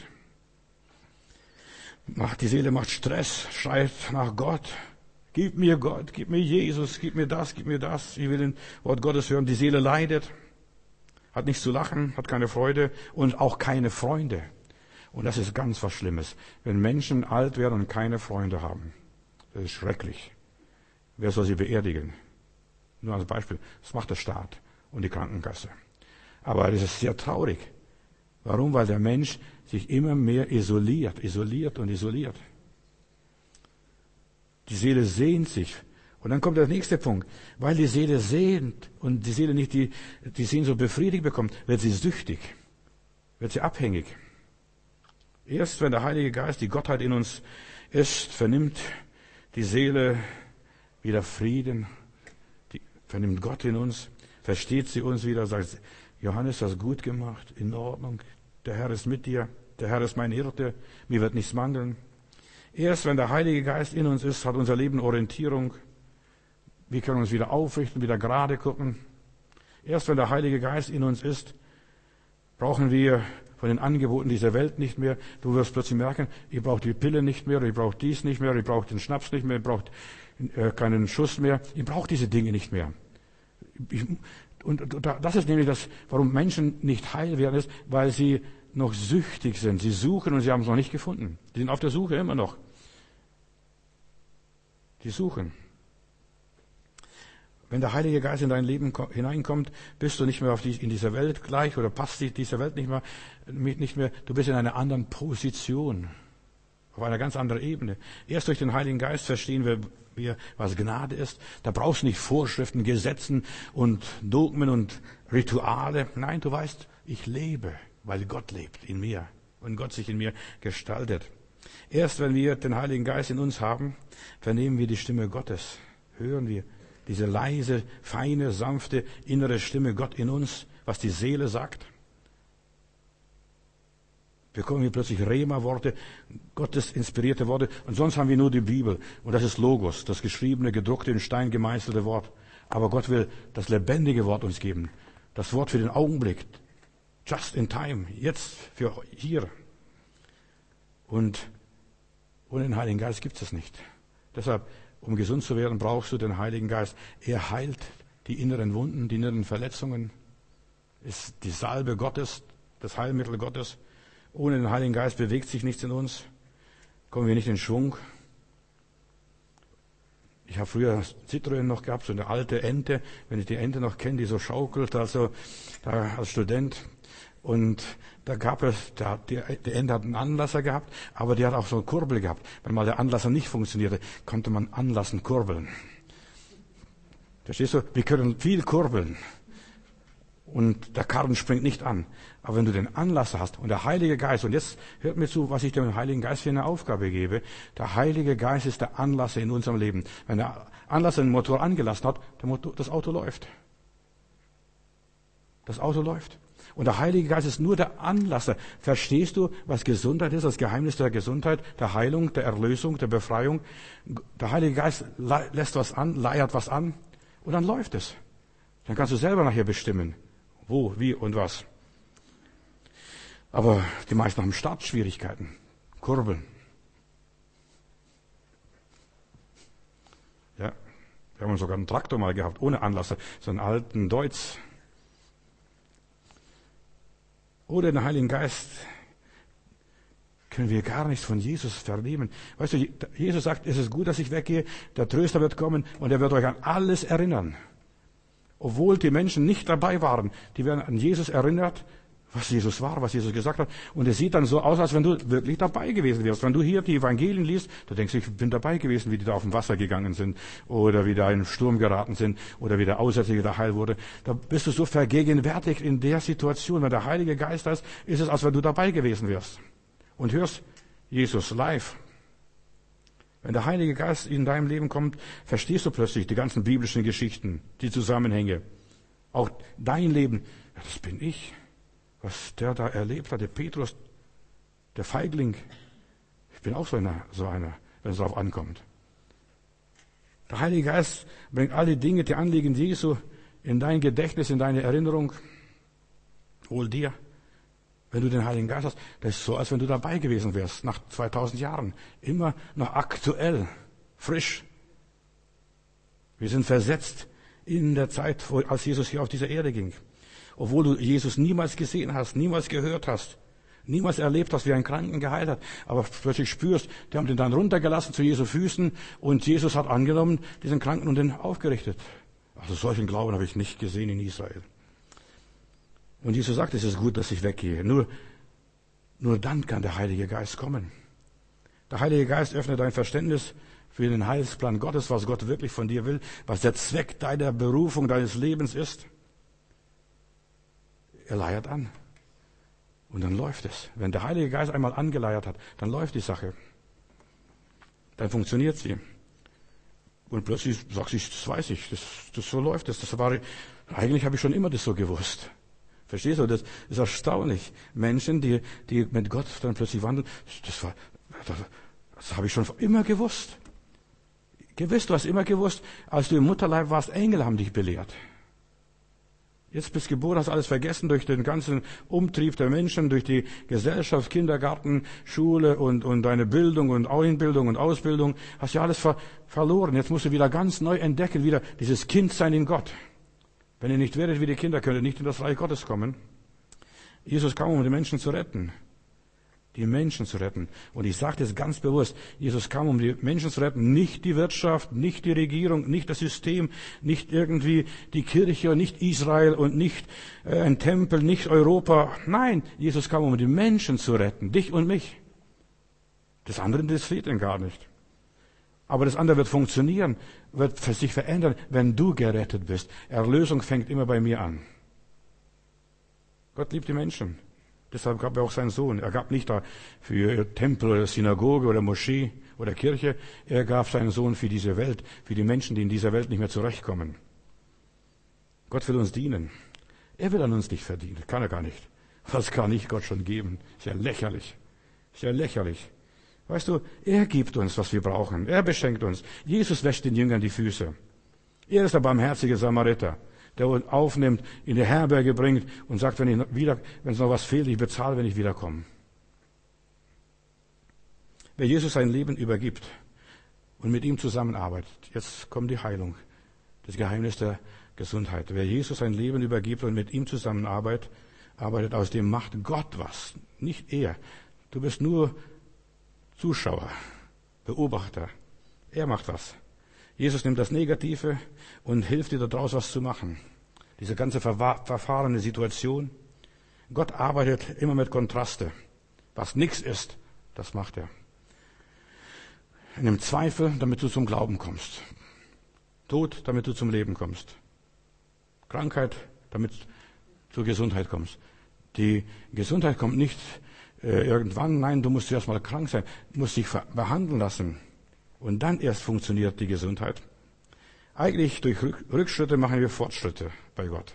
Die Seele macht Stress, schreit nach Gott. Gib mir Gott, gib mir Jesus, gib mir das, gib mir das. Ich will den Wort Gottes hören. Die Seele leidet, hat nichts zu lachen, hat keine Freude und auch keine Freunde. Und das ist ganz was Schlimmes. Wenn Menschen alt werden und keine Freunde haben, das ist schrecklich. Wer soll sie beerdigen? Nur als Beispiel, das macht der Staat und die Krankenkasse. Aber das ist sehr traurig. Warum? Weil der Mensch sich immer mehr isoliert, isoliert und isoliert. Die Seele sehnt sich. Und dann kommt der nächste Punkt. Weil die Seele sehnt und die Seele nicht die, die Sehnsucht befriedigt bekommt, wird sie süchtig, wird sie abhängig. Erst wenn der Heilige Geist, die Gottheit in uns ist, vernimmt die Seele wieder Frieden, die, vernimmt Gott in uns, versteht sie uns wieder, sagt, Johannes, das gut gemacht, in Ordnung, der Herr ist mit dir, der Herr ist mein Hirte, mir wird nichts mangeln. Erst wenn der Heilige Geist in uns ist, hat unser Leben Orientierung. Wir können uns wieder aufrichten, wieder gerade gucken. Erst wenn der Heilige Geist in uns ist, brauchen wir von den Angeboten dieser Welt nicht mehr. Du wirst plötzlich merken, ich brauche die Pille nicht mehr, ich brauche dies nicht mehr, ich brauche den Schnaps nicht mehr, ich brauche äh, keinen Schuss mehr. Ich brauche diese Dinge nicht mehr. Ich, und, und das ist nämlich das, warum Menschen nicht heil werden, ist, weil sie noch süchtig sind. Sie suchen und sie haben es noch nicht gefunden. Die sind auf der Suche immer noch. Die suchen. Wenn der Heilige Geist in dein Leben hineinkommt, bist du nicht mehr auf die, in dieser Welt gleich oder passt dieser Welt nicht mehr, nicht mehr. Du bist in einer anderen Position, auf einer ganz anderen Ebene. Erst durch den Heiligen Geist verstehen wir, wir, was Gnade ist. Da brauchst du nicht Vorschriften, Gesetzen und Dogmen und Rituale. Nein, du weißt, ich lebe, weil Gott lebt in mir und Gott sich in mir gestaltet. Erst wenn wir den Heiligen Geist in uns haben, vernehmen wir die Stimme Gottes, hören wir diese leise, feine, sanfte, innere Stimme Gott in uns, was die Seele sagt. Bekommen wir plötzlich Rema-Worte, Gottes inspirierte Worte. Und sonst haben wir nur die Bibel. Und das ist Logos, das geschriebene, gedruckte, in Stein gemeißelte Wort. Aber Gott will das lebendige Wort uns geben. Das Wort für den Augenblick. Just in time. Jetzt, für hier. Und ohne den Heiligen Geist gibt es es nicht. Deshalb, um gesund zu werden, brauchst du den Heiligen Geist. Er heilt die inneren Wunden, die inneren Verletzungen. Ist die Salbe Gottes, das Heilmittel Gottes. Ohne den Heiligen Geist bewegt sich nichts in uns. Kommen wir nicht in Schwung. Ich habe früher Citroën noch gehabt, so eine alte Ente, wenn ich die Ente noch kenne, die so schaukelt, also da als Student. Und da gab es, da, die, die Ente hat einen Anlasser gehabt, aber die hat auch so eine Kurbel gehabt. Wenn mal der Anlasser nicht funktionierte, konnte man anlassen, kurbeln. Verstehst du? Wir können viel kurbeln. Und der Karren springt nicht an. Aber wenn du den Anlasser hast und der Heilige Geist, und jetzt hört mir zu, was ich dem Heiligen Geist für eine Aufgabe gebe. Der Heilige Geist ist der Anlasser in unserem Leben. Wenn der Anlasser den Motor angelassen hat, der Motor, das Auto läuft. Das Auto läuft. Und der Heilige Geist ist nur der Anlasser. Verstehst du, was Gesundheit ist, das Geheimnis der Gesundheit, der Heilung, der Erlösung, der Befreiung? Der Heilige Geist lässt was an, leiert was an und dann läuft es. Dann kannst du selber nachher bestimmen, wo, wie und was. Aber die meisten haben Startschwierigkeiten, Kurbeln. Ja, wir haben sogar einen Traktor mal gehabt, ohne Anlasser, so einen alten Deutz. Oder den Heiligen Geist, können wir gar nichts von Jesus vernehmen. Weißt du, Jesus sagt, es ist gut, dass ich weggehe, der Tröster wird kommen und er wird euch an alles erinnern. Obwohl die Menschen nicht dabei waren, die werden an Jesus erinnert, was Jesus war, was Jesus gesagt hat. Und es sieht dann so aus, als wenn du wirklich dabei gewesen wärst. Wenn du hier die Evangelien liest, du denkst, ich bin dabei gewesen, wie die da auf dem Wasser gegangen sind oder wie da in den Sturm geraten sind oder wie der Aussätzige da heil wurde. Da bist du so vergegenwärtigt in der Situation. Wenn der Heilige Geist da ist, ist es, als wenn du dabei gewesen wärst. Und hörst Jesus live. Wenn der Heilige Geist in deinem Leben kommt, verstehst du plötzlich die ganzen biblischen Geschichten, die Zusammenhänge. Auch dein Leben, ja, das bin ich. Was der da erlebt hat, der Petrus, der Feigling. Ich bin auch so einer, so einer, wenn es darauf ankommt. Der Heilige Geist bringt alle Dinge, die Anliegen Jesu in dein Gedächtnis, in deine Erinnerung. Hol dir, wenn du den Heiligen Geist hast, das ist so, als wenn du dabei gewesen wärst, nach zweitausend Jahren. Immer noch aktuell, frisch. Wir sind versetzt in der Zeit, als Jesus hier auf dieser Erde ging. Obwohl du Jesus niemals gesehen hast, niemals gehört hast, niemals erlebt hast, wie er einen Kranken geheilt hat. Aber plötzlich spürst, die haben den dann runtergelassen zu Jesu Füßen und Jesus hat angenommen, diesen Kranken und den aufgerichtet. Also solchen Glauben habe ich nicht gesehen in Israel. Und Jesus sagt, es ist gut, dass ich weggehe. Nur, nur dann kann der Heilige Geist kommen. Der Heilige Geist öffnet dein Verständnis für den Heilsplan Gottes, was Gott wirklich von dir will, was der Zweck deiner Berufung, deines Lebens ist. Er leiert an. Und dann läuft es. Wenn der Heilige Geist einmal angeleiert hat, dann läuft die Sache. Dann funktioniert sie. Und plötzlich sagst du, das weiß ich, das, das so läuft es. Das. Das war, eigentlich habe ich schon immer das so gewusst. Verstehst du? Das ist erstaunlich. Menschen, die, die mit Gott dann plötzlich wandeln, das war, das, das habe ich schon immer gewusst. Gewiss, du hast immer gewusst, als du im Mutterleib warst, Engel haben dich belehrt. Jetzt bist du geboren, hast alles vergessen durch den ganzen Umtrieb der Menschen, durch die Gesellschaft, Kindergarten, Schule und, und deine Bildung und Einbildung und Ausbildung. Hast ja alles ver, verloren. Jetzt musst du wieder ganz neu entdecken, wieder dieses Kindsein in Gott. Wenn ihr nicht werdet wie die Kinder, könnt ihr nicht in das Reich Gottes kommen. Jesus kam, um die Menschen zu retten. Die Menschen zu retten. Und ich sage das ganz bewusst, Jesus kam, um die Menschen zu retten, nicht die Wirtschaft, nicht die Regierung, nicht das System, nicht irgendwie die Kirche, nicht Israel und nicht äh, ein Tempel, nicht Europa. Nein, Jesus kam, um die Menschen zu retten, dich und mich. Das andere interessiert ihn gar nicht. Aber das andere wird funktionieren, wird sich verändern, wenn du gerettet bist. Erlösung fängt immer bei mir an. Gott liebt die Menschen. Deshalb gab er auch seinen Sohn. Er gab nicht da für Tempel oder Synagoge oder Moschee oder Kirche. Er gab seinen Sohn für diese Welt, für die Menschen, die in dieser Welt nicht mehr zurechtkommen. Gott will uns dienen. Er will an uns nicht verdienen. Kann er gar nicht. Was kann ich Gott schon geben? Ist ja lächerlich. Ist ja lächerlich. Weißt du, er gibt uns, was wir brauchen. Er beschenkt uns. Jesus wäscht den Jüngern die Füße. Er ist der barmherzige Samariter, der uns aufnimmt, in die Herberge bringt und sagt, wenn, ich wieder, wenn es noch was fehlt, ich bezahle, wenn ich wiederkomme. Wer Jesus sein Leben übergibt und mit ihm zusammenarbeitet, jetzt kommt die Heilung, das Geheimnis der Gesundheit. Wer Jesus sein Leben übergibt und mit ihm zusammenarbeitet, arbeitet, aus dem macht Gott was, nicht er. Du bist nur Zuschauer, Beobachter. Er macht was. Jesus nimmt das Negative und hilft dir daraus was zu machen. Diese ganze verfahrene Situation. Gott arbeitet immer mit Kontraste. Was nichts ist, das macht er. In dem Zweifel, damit du zum Glauben kommst. Tod, damit du zum Leben kommst. Krankheit, damit du zur Gesundheit kommst. Die Gesundheit kommt nicht äh, irgendwann, nein, du musst erst mal krank sein, du musst dich behandeln lassen. Und dann erst funktioniert die Gesundheit. Eigentlich durch Rückschritte machen wir Fortschritte bei Gott.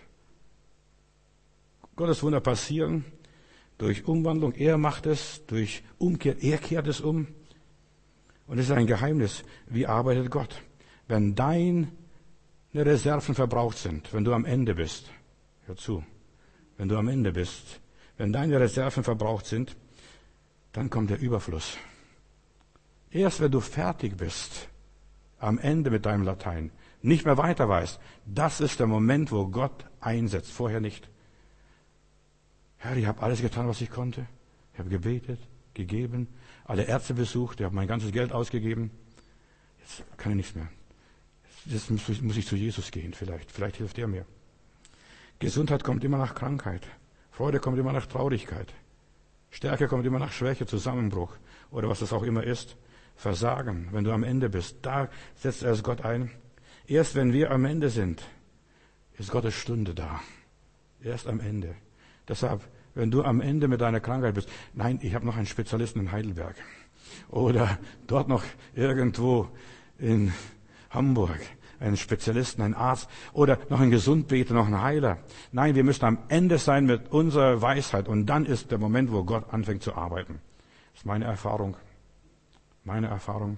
Gottes Wunder passieren durch Umwandlung. Er macht es, durch Umkehr. Er kehrt es um. Und es ist ein Geheimnis. Wie arbeitet Gott? Wenn deine Reserven verbraucht sind, wenn du am Ende bist, hör zu, wenn du am Ende bist, wenn deine Reserven verbraucht sind, dann kommt der Überfluss. Erst wenn du fertig bist, am Ende mit deinem Latein, nicht mehr weiter weißt, das ist der Moment, wo Gott einsetzt, vorher nicht. Herr, ich habe alles getan, was ich konnte. Ich habe gebetet, gegeben, alle Ärzte besucht, ich habe mein ganzes Geld ausgegeben. Jetzt kann ich nichts mehr. Jetzt muss, muss ich zu Jesus gehen vielleicht. Vielleicht hilft er mir. Gesundheit kommt immer nach Krankheit. Freude kommt immer nach Traurigkeit. Stärke kommt immer nach Schwäche, Zusammenbruch oder was das auch immer ist. Versagen, wenn du am Ende bist, da setzt erst Gott ein. Erst wenn wir am Ende sind, ist Gottes Stunde da. Erst am Ende. Deshalb, wenn du am Ende mit deiner Krankheit bist, nein, ich habe noch einen Spezialisten in Heidelberg oder dort noch irgendwo in Hamburg, einen Spezialisten, einen Arzt oder noch einen Gesundbeter, noch einen Heiler. Nein, wir müssen am Ende sein mit unserer Weisheit und dann ist der Moment, wo Gott anfängt zu arbeiten. Das ist meine Erfahrung. Meine Erfahrung,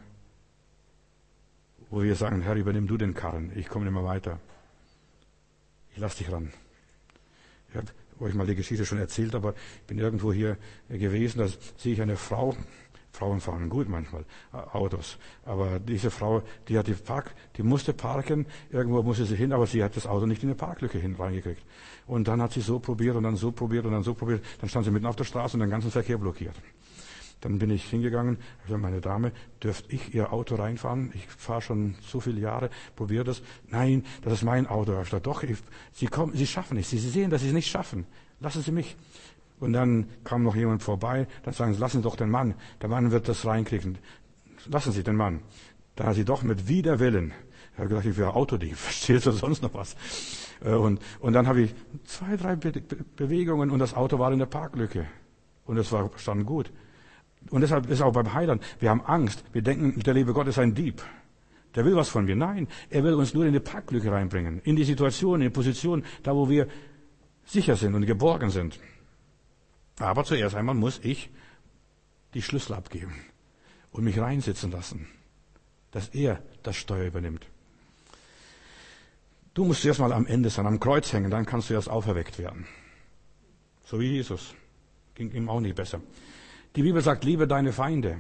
wo wir sagen, Herr, übernimm du den Karren, ich komme nicht mehr weiter. Ich lass dich ran. Ich habe euch mal die Geschichte schon erzählt, aber ich bin irgendwo hier gewesen, da sehe ich eine Frau, Frauen fahren gut manchmal, Autos, aber diese Frau, die hat die Park, die musste parken, irgendwo musste sie hin, aber sie hat das Auto nicht in eine Parklücke hin reingekriegt. Und dann hat sie so probiert und dann so probiert und dann so probiert, dann stand sie mitten auf der Straße und den ganzen Verkehr blockiert. Dann bin ich hingegangen, also meine Dame, dürft ich Ihr Auto reinfahren? Ich fahre schon so viele Jahre, probiere das. Nein, das ist mein Auto. Ich dachte, doch, ich, Sie kommen, Sie schaffen nicht. Sie, Sie sehen, dass Sie es nicht schaffen. Lassen Sie mich. Und dann kam noch jemand vorbei, dann sagen Sie, lassen Sie doch den Mann. Der Mann wird das reinkriegen. Lassen Sie den Mann. Da hat sie doch mit Widerwillen, ich habe gedacht, ich wäre Autodieb, verstehst du sonst noch was? Und, und dann habe ich zwei, drei Be- Be- Bewegungen und das Auto war in der Parklücke. Und es war, stand gut. Und deshalb ist auch beim Heiland, wir haben Angst. Wir denken, der liebe Gott ist ein Dieb. Der will was von mir. Nein, er will uns nur in die Parklücke reinbringen. In die Situation, in die Position, da wo wir sicher sind und geborgen sind. Aber zuerst einmal muss ich die Schlüssel abgeben und mich reinsitzen lassen, dass er das Steuer übernimmt. Du musst zuerst mal am Ende sein, am Kreuz hängen, dann kannst du erst auferweckt werden. So wie Jesus. Ging ihm auch nicht besser. Die Bibel sagt, liebe deine Feinde.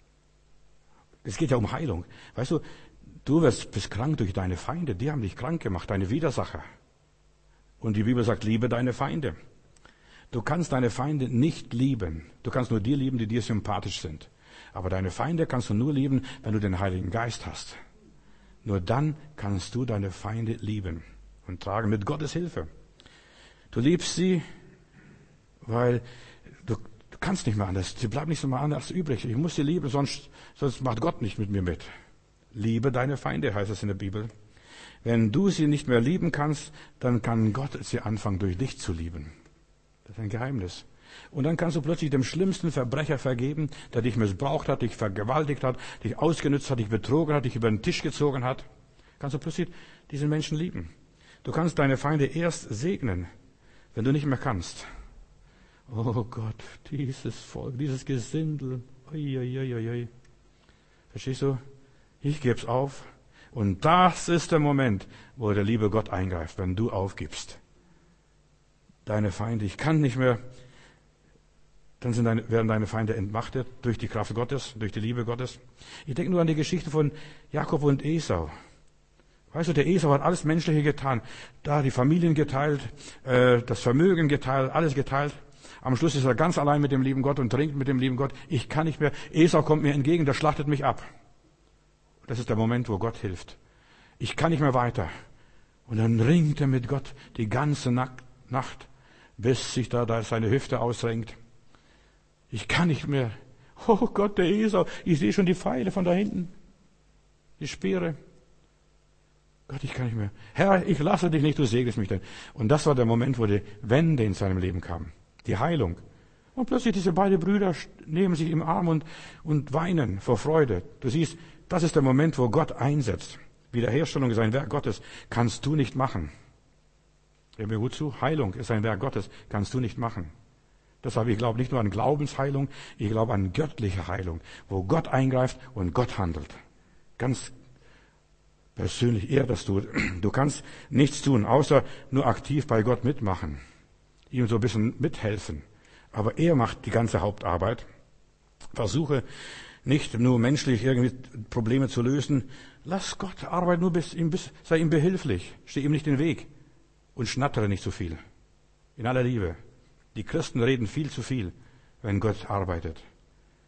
Es geht ja um Heilung. Weißt du, du wirst, bist krank durch deine Feinde. Die haben dich krank gemacht, deine Widersacher. Und die Bibel sagt, liebe deine Feinde. Du kannst deine Feinde nicht lieben. Du kannst nur die lieben, die dir sympathisch sind. Aber deine Feinde kannst du nur lieben, wenn du den Heiligen Geist hast. Nur dann kannst du deine Feinde lieben und tragen mit Gottes Hilfe. Du liebst sie, weil du Du kannst nicht mehr anders. Sie bleibt nicht so mal anders übrig. Ich muss sie lieben, sonst, sonst macht Gott nicht mit mir mit. Liebe deine Feinde, heißt es in der Bibel. Wenn du sie nicht mehr lieben kannst, dann kann Gott sie anfangen, durch dich zu lieben. Das ist ein Geheimnis. Und dann kannst du plötzlich dem schlimmsten Verbrecher vergeben, der dich missbraucht hat, dich vergewaltigt hat, dich ausgenutzt hat, dich betrogen hat, dich über den Tisch gezogen hat. Kannst du plötzlich diesen Menschen lieben. Du kannst deine Feinde erst segnen, wenn du nicht mehr kannst. Oh Gott, dieses Volk, dieses Gesindel. Ui, ui, ui, ui. Verstehst du? Ich geb's auf. Und das ist der Moment, wo der liebe Gott eingreift, wenn du aufgibst. Deine Feinde, ich kann nicht mehr. Dann sind deine, werden deine Feinde entmachtet durch die Kraft Gottes, durch die Liebe Gottes. Ich denke nur an die Geschichte von Jakob und Esau. Weißt du, der Esau hat alles Menschliche getan. Da die Familien geteilt, äh, das Vermögen geteilt, alles geteilt. Am Schluss ist er ganz allein mit dem lieben Gott und ringt mit dem lieben Gott. Ich kann nicht mehr. Esau kommt mir entgegen, der schlachtet mich ab. Das ist der Moment, wo Gott hilft. Ich kann nicht mehr weiter. Und dann ringt er mit Gott die ganze Nacht, bis sich da, da seine Hüfte ausrenkt. Ich kann nicht mehr. Oh Gott, der Esau. Ich sehe schon die Pfeile von da hinten. Die Speere. Gott, ich kann nicht mehr. Herr, ich lasse dich nicht, du segnest mich denn. Und das war der Moment, wo die Wende in seinem Leben kam. Die Heilung. Und plötzlich diese beiden Brüder nehmen sich im Arm und, und weinen vor Freude. Du siehst, das ist der Moment, wo Gott einsetzt. Wiederherstellung ist ein Werk Gottes. Kannst du nicht machen. Hör mir gut zu. Heilung ist ein Werk Gottes. Kannst du nicht machen. Deshalb, ich glaube nicht nur an Glaubensheilung, ich glaube an göttliche Heilung, wo Gott eingreift und Gott handelt. Ganz persönlich er das tut. Du kannst nichts tun, außer nur aktiv bei Gott mitmachen. Ihm so ein bisschen mithelfen. Aber er macht die ganze Hauptarbeit. Versuche nicht nur menschlich irgendwie Probleme zu lösen. Lass Gott arbeiten, nur bis ihm, bis, sei ihm behilflich. Steh ihm nicht in den Weg. Und schnattere nicht so viel. In aller Liebe. Die Christen reden viel zu viel, wenn Gott arbeitet.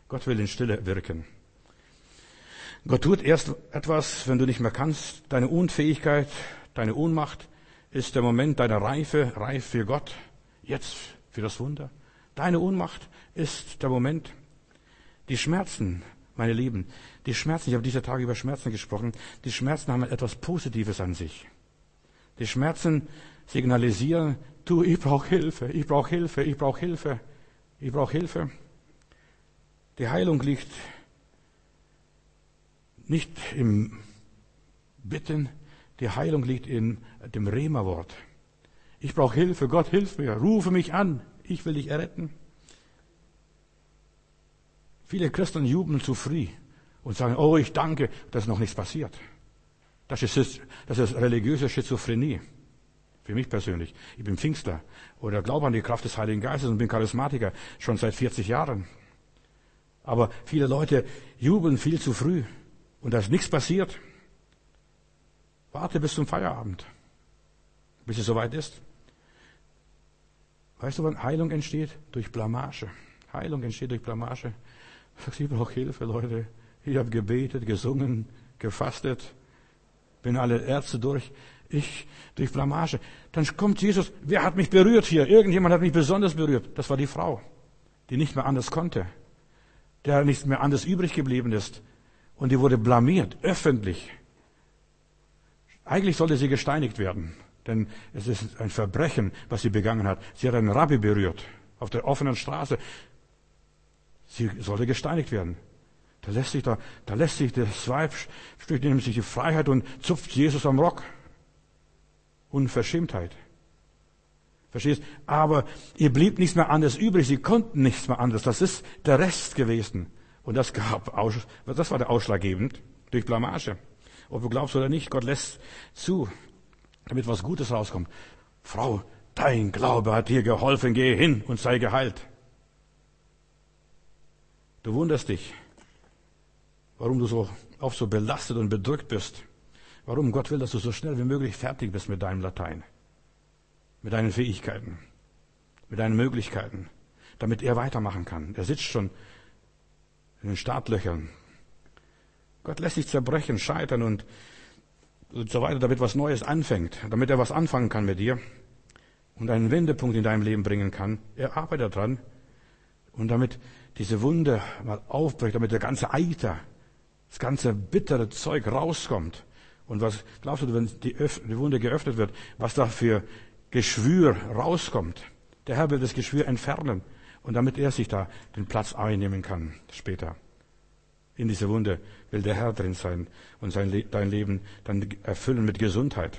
Gott will in Stille wirken. Gott tut erst etwas, wenn du nicht mehr kannst. Deine Unfähigkeit, deine Ohnmacht ist der Moment deiner Reife, reif für Gott. Jetzt für das Wunder. Deine Ohnmacht ist der Moment. Die Schmerzen, meine Lieben, die Schmerzen, ich habe diese Tage über Schmerzen gesprochen, die Schmerzen haben etwas Positives an sich. Die Schmerzen signalisieren, du, ich brauche Hilfe, ich brauche Hilfe, ich brauche Hilfe, ich brauche Hilfe. Die Heilung liegt nicht im Bitten, die Heilung liegt in dem Rema-Wort. Ich brauche Hilfe, Gott hilf mir, rufe mich an, ich will dich erretten. Viele Christen jubeln zu früh und sagen, oh, ich danke, dass noch nichts passiert. Das ist, das ist religiöse Schizophrenie. Für mich persönlich. Ich bin Pfingstler oder glaube an die Kraft des Heiligen Geistes und bin Charismatiker schon seit vierzig Jahren. Aber viele Leute jubeln viel zu früh und da ist nichts passiert. Warte bis zum Feierabend, bis es soweit ist. Weißt du, wann Heilung entsteht? Durch Blamage. Heilung entsteht durch Blamage. Ich brauche Hilfe, Leute. Ich habe gebetet, gesungen, gefastet, bin alle Ärzte durch. Ich, durch Blamage. Dann kommt Jesus, wer hat mich berührt hier? Irgendjemand hat mich besonders berührt. Das war die Frau, die nicht mehr anders konnte, der nicht mehr anders übrig geblieben ist. Und die wurde blamiert, öffentlich. Eigentlich sollte sie gesteinigt werden, denn es ist ein Verbrechen, was sie begangen hat. Sie hat einen Rabbi berührt, auf der offenen Straße. Sie sollte gesteinigt werden. Da lässt sich da, da lässt sich das Weib, nimmt sich die Freiheit und zupft Jesus am Rock. Unverschämtheit. Verstehst? Aber ihr blieb nichts mehr anderes übrig. Sie konnten nichts mehr anderes. Das ist der Rest gewesen. Und das gab, das war der ausschlaggebend durch Blamage. Ob du glaubst oder nicht, Gott lässt zu, damit was Gutes rauskommt. Frau, dein Glaube hat dir geholfen. Geh hin und sei geheilt. Du wunderst dich, warum du so oft so belastet und bedrückt bist. Warum Gott will, dass du so schnell wie möglich fertig bist mit deinem Latein, mit deinen Fähigkeiten, mit deinen Möglichkeiten, damit er weitermachen kann. Er sitzt schon in den Startlöchern. Gott lässt sich zerbrechen, scheitern und, und so weiter, damit was Neues anfängt, damit er was anfangen kann mit dir und einen Wendepunkt in deinem Leben bringen kann. Er arbeitet daran und damit diese Wunde mal aufbricht, damit der ganze Eiter, das ganze bittere Zeug rauskommt. Und was glaubst du, wenn die, Öff- die Wunde geöffnet wird, was da für Geschwür rauskommt? Der Herr will das Geschwür entfernen und damit er sich da den Platz einnehmen kann später. In diese Wunde will der Herr drin sein und sein Le- dein Leben dann erfüllen mit Gesundheit.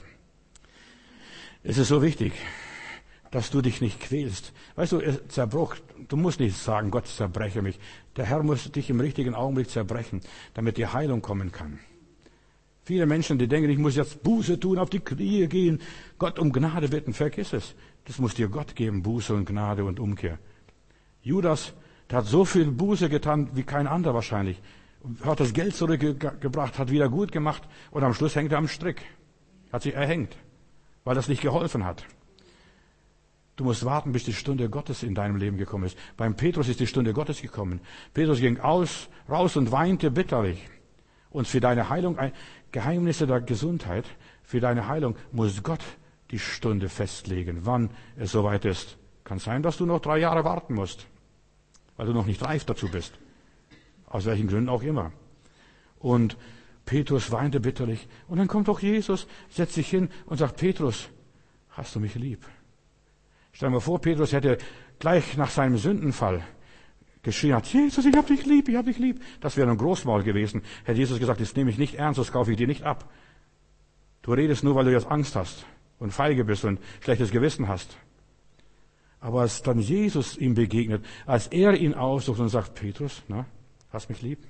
Es ist so wichtig, dass du dich nicht quälst. Weißt du, Zerbruch, du musst nicht sagen, Gott zerbreche mich. Der Herr muss dich im richtigen Augenblick zerbrechen, damit die Heilung kommen kann. Viele Menschen, die denken, ich muss jetzt Buße tun, auf die Knie gehen, Gott um Gnade bitten, vergiss es. Das muss dir Gott geben, Buße und Gnade und Umkehr. Judas, der hat so viel Buße getan, wie kein anderer wahrscheinlich. Hat das Geld zurückgebracht, hat wieder gut gemacht und am Schluss hängt er am Strick. Hat sich erhängt, weil das nicht geholfen hat. Du musst warten, bis die Stunde Gottes in deinem Leben gekommen ist. Beim Petrus ist die Stunde Gottes gekommen. Petrus ging aus, raus und weinte bitterlich. Und für deine Heilung, Geheimnisse der Gesundheit, für deine Heilung muss Gott die Stunde festlegen, wann es soweit ist. Kann sein, dass du noch drei Jahre warten musst, weil du noch nicht reif dazu bist. Aus welchen Gründen auch immer. Und Petrus weinte bitterlich. Und dann kommt doch Jesus, setzt sich hin und sagt, Petrus, hast du mich lieb? Stell dir mal vor, Petrus hätte gleich nach seinem Sündenfall geschrien hat, Jesus, ich hab dich lieb, ich hab dich lieb. Das wäre ein Großmaul gewesen. Hätte Jesus gesagt, das nehme ich nicht ernst, das kaufe ich dir nicht ab. Du redest nur, weil du jetzt Angst hast und feige bist und schlechtes Gewissen hast. Aber als dann Jesus ihm begegnet, als er ihn aussucht und sagt, Petrus, na, hast mich lieb?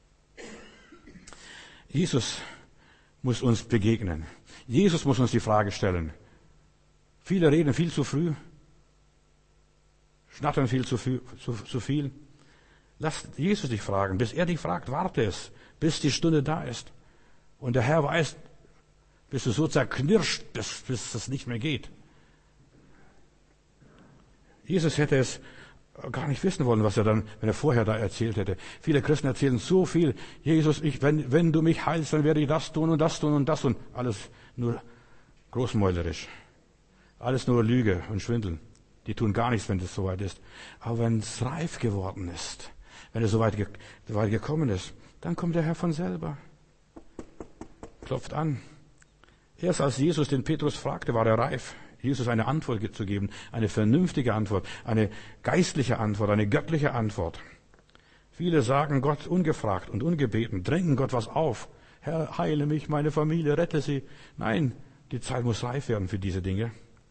Jesus muss uns begegnen. Jesus muss uns die Frage stellen. Viele reden viel zu früh, schnattern viel zu viel, zu, zu viel. Lass Jesus dich fragen. Bis er dich fragt, warte es, bis die Stunde da ist. Und der Herr weiß, bis du so zerknirscht bist, bis es nicht mehr geht. Jesus hätte es gar nicht wissen wollen, was er dann, wenn er vorher da erzählt hätte. Viele Christen erzählen so viel. Jesus, ich, wenn, wenn du mich heilst, dann werde ich das tun und das tun und das tun. Alles nur großmäulerisch. Alles nur Lüge und Schwindel. Die tun gar nichts, wenn es soweit ist. Aber wenn es reif geworden ist, wenn es soweit ge- soweit gekommen ist, dann kommt der Herr von selber. Klopft an. Erst als Jesus den Petrus fragte, war er reif, Jesus eine Antwort zu geben, eine vernünftige Antwort, eine geistliche Antwort, eine göttliche Antwort. Viele sagen Gott ungefragt und ungebeten, drängen Gott was auf. Herr, heile mich, meine Familie, rette sie. Nein, die Zeit muss reif werden für diese Dinge.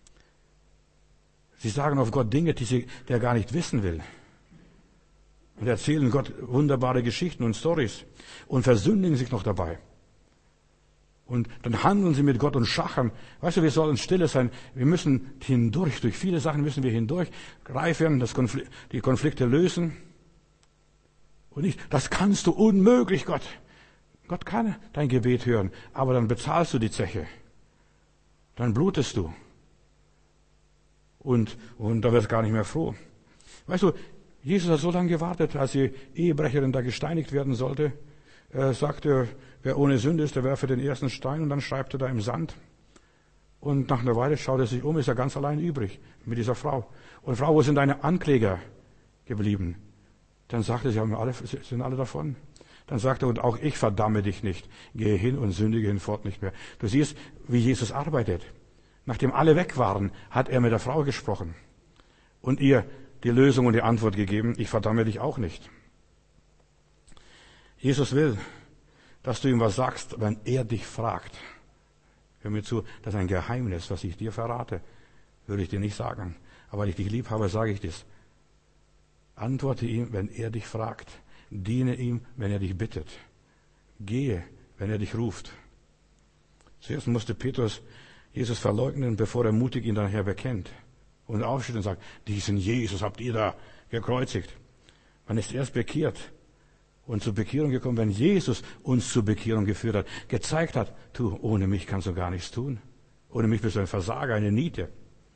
Sie sagen auf Gott Dinge, die, sie, die er gar nicht wissen will. Und erzählen Gott wunderbare Geschichten und Storys und versündigen sich noch dabei. Und dann handeln sie mit Gott und schachern. Weißt du, wir sollen stille sein. Wir müssen hindurch, durch viele Sachen müssen wir hindurch reif werden, das Konfl- die Konflikte lösen. Und nicht, das kannst du unmöglich, Gott. Gott kann dein Gebet hören, aber dann bezahlst du die Zeche. Dann blutest du. Und, und da wirst du gar nicht mehr froh. Weißt du, Jesus hat so lange gewartet, als die Ehebrecherin da gesteinigt werden sollte. Er sagte, wer ohne Sünde ist, der werfe den ersten Stein, und dann schreibt er da im Sand. Und nach einer Weile schaut er sich um, ist er ganz allein übrig mit dieser Frau. Und Frau, wo sind deine Ankläger geblieben? Dann sagte sie, haben alle, sind alle davon. Dann sagte er, und auch ich verdamme dich nicht. Gehe hin und sündige hinfort nicht mehr. Du siehst, wie Jesus arbeitet. Nachdem alle weg waren, hat er mit der Frau gesprochen und ihr die Lösung und die Antwort gegeben. Ich verdamme dich auch nicht. Jesus will, dass du ihm was sagst, wenn er dich fragt. Hör mir zu, das ist ein Geheimnis, was ich dir verrate. Würde ich dir nicht sagen. Aber weil ich dich lieb habe, sage ich das. Antworte ihm, wenn er dich fragt. Diene ihm, wenn er dich bittet. Gehe, wenn er dich ruft. Zuerst musste Petrus Jesus verleugnen, bevor er mutig ihn nachher bekennt. Und aufsteht und sagt, diesen Jesus habt ihr da gekreuzigt. Man ist erst bekehrt und zur Bekehrung gekommen, wenn Jesus uns zur Bekehrung geführt hat, gezeigt hat, du, ohne mich kannst du gar nichts tun. Ohne mich bist du ein Versager, eine Niete.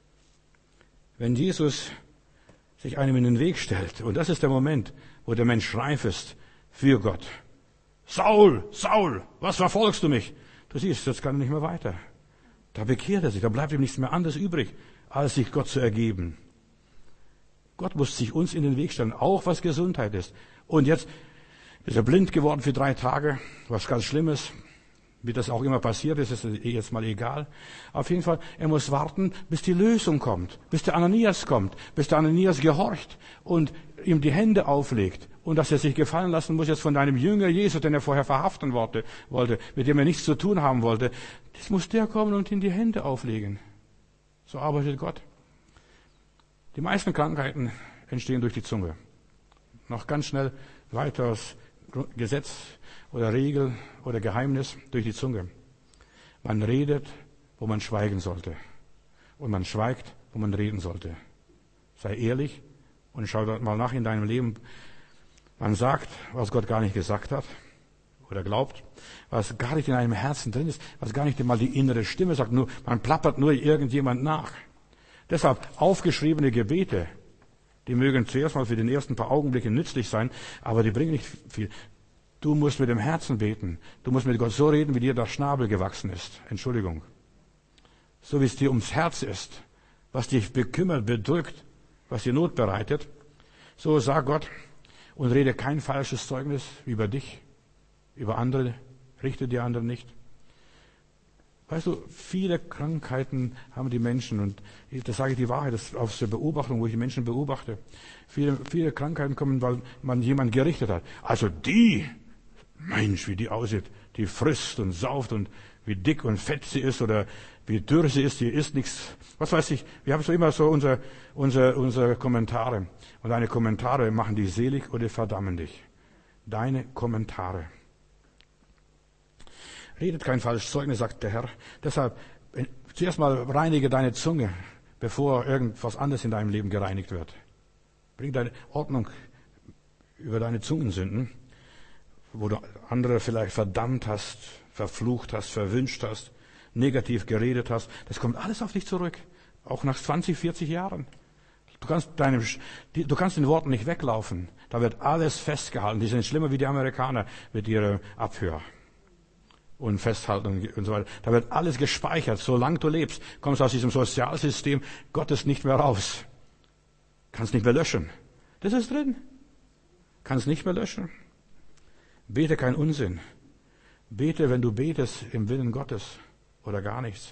Wenn Jesus sich einem in den Weg stellt, und das ist der Moment, wo der Mensch reif ist für Gott. Saul, Saul, was verfolgst du mich? Du siehst, jetzt kann er nicht mehr weiter. Da bekehrt er sich, da bleibt ihm nichts mehr anderes übrig, als sich Gott zu ergeben. Gott muss sich uns in den Weg stellen, auch was Gesundheit ist. Und jetzt ist er blind geworden für drei Tage, was ganz Schlimmes. Wie das auch immer passiert ist, ist jetzt mal egal. Auf jeden Fall, er muss warten, bis die Lösung kommt, bis der Ananias kommt, bis der Ananias gehorcht und ihm die Hände auflegt. Und dass er sich gefallen lassen muss jetzt von deinem Jünger Jesus, den er vorher verhaften wollte, mit dem er nichts zu tun haben wollte. Das muss der kommen und ihm die Hände auflegen. So arbeitet Gott. Die meisten Krankheiten entstehen durch die Zunge. Noch ganz schnell weiter aus Gesetz oder Regel oder Geheimnis durch die Zunge. Man redet, wo man schweigen sollte. Und man schweigt, wo man reden sollte. Sei ehrlich und schau dort mal nach in deinem Leben. Man sagt, was Gott gar nicht gesagt hat oder glaubt, was gar nicht in einem Herzen drin ist, was gar nicht einmal die innere Stimme sagt. Nur, man plappert nur irgendjemand nach. Deshalb aufgeschriebene Gebete, die mögen zuerst mal für den ersten paar Augenblicke nützlich sein, aber die bringen nicht viel. Du musst mit dem Herzen beten. Du musst mit Gott so reden, wie dir der Schnabel gewachsen ist. Entschuldigung. So wie es dir ums Herz ist, was dich bekümmert, bedrückt, was dir Not bereitet. So sag Gott und rede kein falsches Zeugnis über dich, über andere, richte die anderen nicht. Weißt du, viele Krankheiten haben die Menschen, und das sage ich die Wahrheit, das ist aus der Beobachtung, wo ich die Menschen beobachte. Viele, viele Krankheiten kommen, weil man jemanden gerichtet hat. Also die, Mensch, wie die aussieht, die frisst und sauft und wie dick und fett sie ist oder wie dürr sie ist, die isst nichts. Was weiß ich, wir haben so immer so unsere, unsere, unsere Kommentare. Und deine Kommentare machen dich selig oder verdammen dich. Deine Kommentare. Redet kein falsches Zeugnis, sagt der Herr. Deshalb, zuerst mal reinige deine Zunge, bevor irgendwas anderes in deinem Leben gereinigt wird. Bring deine Ordnung über deine Zungensünden, wo du andere vielleicht verdammt hast, verflucht hast, verwünscht hast, negativ geredet hast. Das kommt alles auf dich zurück. Auch nach zwanzig, vierzig Jahren. Du kannst deinem, du kannst den Worten nicht weglaufen. Da wird alles festgehalten. Die sind schlimmer wie die Amerikaner mit ihrer Abhör und Festhaltung und so weiter. Da wird alles gespeichert. Solange du lebst, kommst du aus diesem Sozialsystem Gottes nicht mehr raus. Kannst nicht mehr löschen. Das ist drin. Kannst nicht mehr löschen. Bete kein Unsinn. Bete, wenn du betest, im Willen Gottes oder gar nichts.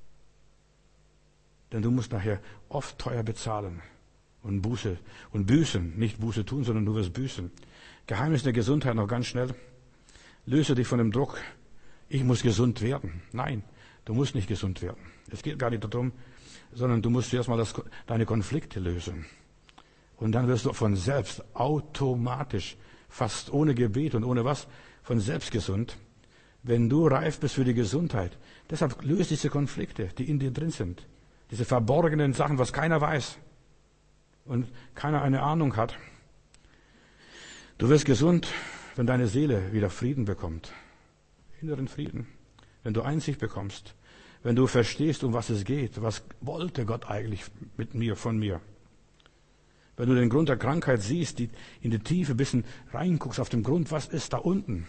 Denn du musst nachher oft teuer bezahlen und Buße und büßen. Nicht Buße tun, sondern du wirst büßen. Geheimnis der Gesundheit noch ganz schnell. Löse dich von dem Druck. Ich muss gesund werden. Nein, du musst nicht gesund werden. Es geht gar nicht darum, sondern du musst zuerst mal das, deine Konflikte lösen. Und dann wirst du von selbst automatisch, fast ohne Gebet und ohne was, von selbst gesund. Wenn du reif bist für die Gesundheit. Deshalb löse diese Konflikte, die in dir drin sind. Diese verborgenen Sachen, was keiner weiß und keiner eine Ahnung hat. Du wirst gesund, wenn deine Seele wieder Frieden bekommt. Inneren Frieden. Wenn du Einsicht bekommst. Wenn du verstehst, um was es geht. Was wollte Gott eigentlich mit mir, von mir. Wenn du den Grund der Krankheit siehst, die in die Tiefe ein bisschen reinguckst auf den Grund, was ist da unten?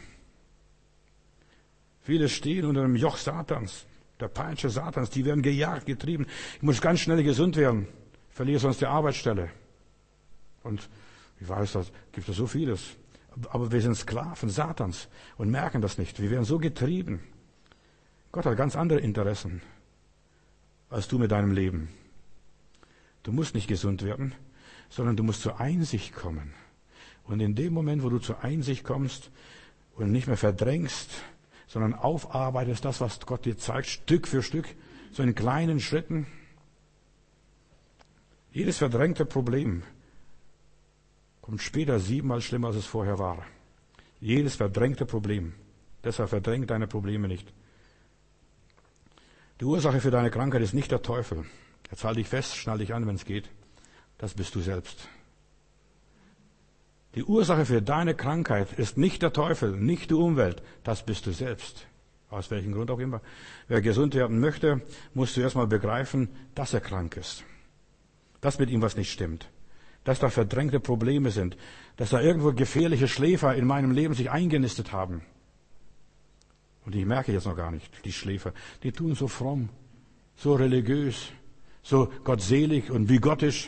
Viele stehen unter dem Joch Satans. Der Peitsche Satans, die werden gejagt, getrieben. Ich muss ganz schnell gesund werden. Ich verliere sonst die Arbeitsstelle. Und ich weiß, da gibt es so vieles. Aber wir sind Sklaven Satans und merken das nicht. Wir werden so getrieben. Gott hat ganz andere Interessen als du mit deinem Leben. Du musst nicht gesund werden, sondern du musst zur Einsicht kommen. Und in dem Moment, wo du zur Einsicht kommst und nicht mehr verdrängst, sondern aufarbeitest das, was Gott dir zeigt, Stück für Stück, so in kleinen Schritten. Jedes verdrängte Problem kommt später siebenmal schlimmer, als es vorher war. Jedes verdrängte Problem. Deshalb verdrängt deine Probleme nicht. Die Ursache für deine Krankheit ist nicht der Teufel. Jetzt halte dich fest, schnall dich an, wenn es geht. Das bist du selbst. Die Ursache für deine Krankheit ist nicht der Teufel, nicht die Umwelt, das bist du selbst. Aus welchem Grund auch immer. Wer gesund werden möchte, muss zuerst mal begreifen, dass er krank ist. Dass mit ihm was nicht stimmt. Dass da verdrängte Probleme sind. Dass da irgendwo gefährliche Schläfer in meinem Leben sich eingenistet haben. Und ich merke jetzt noch gar nicht, die Schläfer, die tun so fromm, so religiös, so gottselig und bigottisch.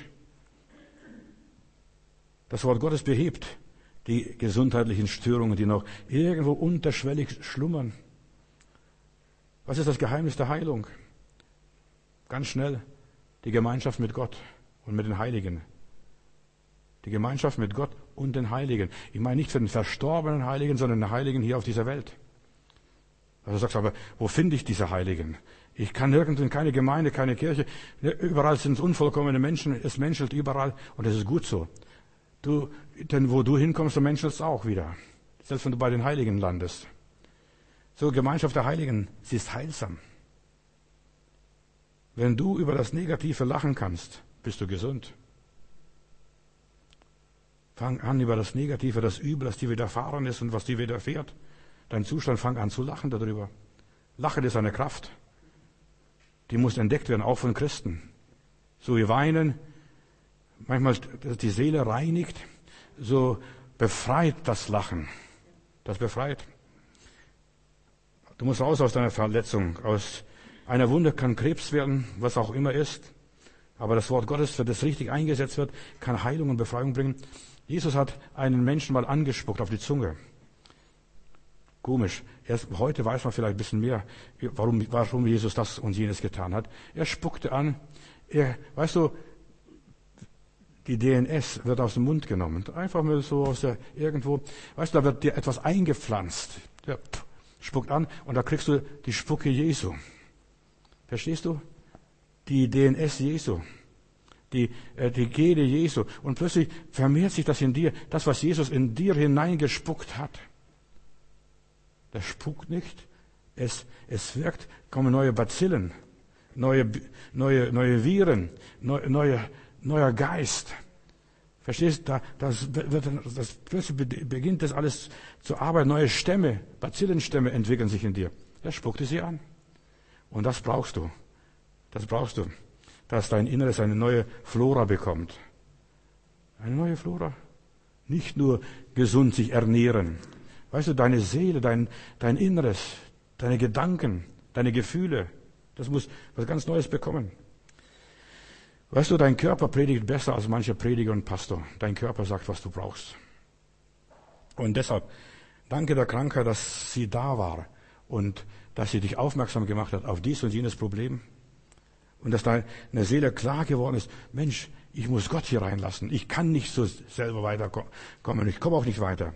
Das Wort Gottes behebt die gesundheitlichen Störungen, die noch irgendwo unterschwellig schlummern. Was ist das Geheimnis der Heilung? Ganz schnell die Gemeinschaft mit Gott und mit den Heiligen. Die Gemeinschaft mit Gott und den Heiligen. Ich meine nicht für den verstorbenen Heiligen, sondern den Heiligen hier auf dieser Welt. Also sagst du, aber wo finde ich diese Heiligen? Ich kann nirgendwo in keine Gemeinde, keine Kirche. Überall sind es unvollkommene Menschen. Es menschelt überall und das ist gut so. Du, denn wo du hinkommst, du menschelst auch wieder. Selbst wenn du bei den Heiligen landest. So, Gemeinschaft der Heiligen, sie ist heilsam. Wenn du über das Negative lachen kannst, bist du gesund. Fang an, über das Negative, das Übel, das dir widerfahren ist und was dir widerfährt. Dein Zustand, fang an zu lachen darüber. Lachen ist eine Kraft. Die muss entdeckt werden, auch von Christen. So wie Weinen manchmal die Seele reinigt, so befreit das Lachen. Das befreit. Du musst raus aus deiner Verletzung. Aus einer Wunde kann Krebs werden, was auch immer ist. Aber das Wort Gottes, wenn das richtig eingesetzt wird, kann Heilung und Befreiung bringen. Jesus hat einen Menschen mal angespuckt auf die Zunge. Komisch. Erst heute weiß man vielleicht ein bisschen mehr, warum, warum Jesus das und jenes getan hat. Er spuckte an. Er, weißt du, die D N S wird aus dem Mund genommen. Einfach mal so aus der, irgendwo. Weißt du, da wird dir etwas eingepflanzt. Der spuckt an und da kriegst du die Spucke Jesu. Verstehst du? Die D N S Jesu. Die, äh, die Gene Jesu. Und plötzlich vermehrt sich das in dir. Das, was Jesus in dir hineingespuckt hat. Das spuckt nicht. Es, es wirkt, kommen neue Bazillen, neue, neue, neue Viren, neue, neue, neuer Geist. Verstehst du? Da, das wird, das, plötzlich beginnt das alles zu arbeiten. Neue Stämme, Bazillenstämme entwickeln sich in dir. Das spuckte sie an. Und das brauchst du. Das brauchst du. dass dein Inneres eine neue Flora bekommt. Eine neue Flora. Nicht nur gesund sich ernähren. Weißt du, deine Seele, dein, dein Inneres, deine Gedanken, deine Gefühle, das muss was ganz Neues bekommen. Weißt du, dein Körper predigt besser als mancher Prediger und Pastor. Dein Körper sagt, was du brauchst. Und deshalb, danke der Krankheit, dass sie da war und dass sie dich aufmerksam gemacht hat auf dies und jenes Problem. Und dass deine Seele klar geworden ist, Mensch, ich muss Gott hier reinlassen. Ich kann nicht so selber weiterkommen. Ich komme auch nicht weiter.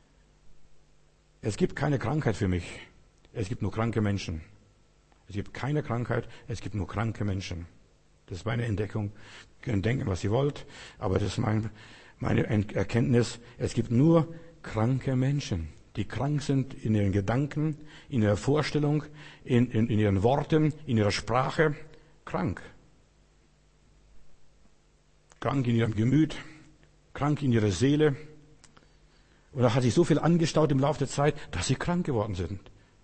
Es gibt keine Krankheit für mich. Es gibt nur kranke Menschen. Es gibt keine Krankheit, es gibt nur kranke Menschen. Das ist meine Entdeckung. Ihr könnt denken, was ihr wollt, aber das ist mein, meine Erkenntnis. Es gibt nur kranke Menschen, die krank sind in ihren Gedanken, in ihrer Vorstellung, in, in, in ihren Worten, in ihrer Sprache. Krank. Krank in ihrem Gemüt, krank in ihrer Seele. Und da hat sich so viel angestaut im Laufe der Zeit, dass sie krank geworden sind.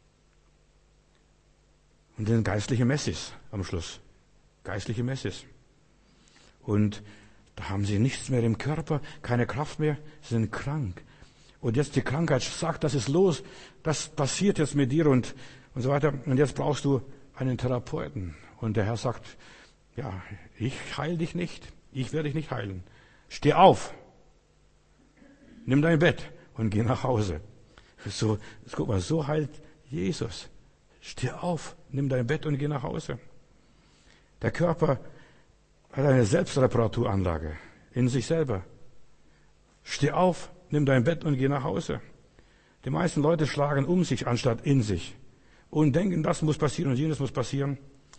Und dann geistliche Messis am Schluss. Geistliche Messis. Und da haben sie nichts mehr im Körper, keine Kraft mehr, sie sind krank. Und jetzt die Krankheit sagt, das ist los, das passiert jetzt mit dir und, und so weiter. Und jetzt brauchst du einen Therapeuten. Und der Herr sagt, ja, ich heile dich nicht, ich werde dich nicht heilen. Steh auf, nimm dein Bett und geh nach Hause. So, guck mal, so heilt Jesus. Steh auf, nimm dein Bett und geh nach Hause. Der Körper hat eine Selbstreparaturanlage in sich selber. Steh auf, nimm dein Bett und geh nach Hause. Die meisten Leute schlagen um sich anstatt in sich und denken, das muss passieren und jenes muss passieren.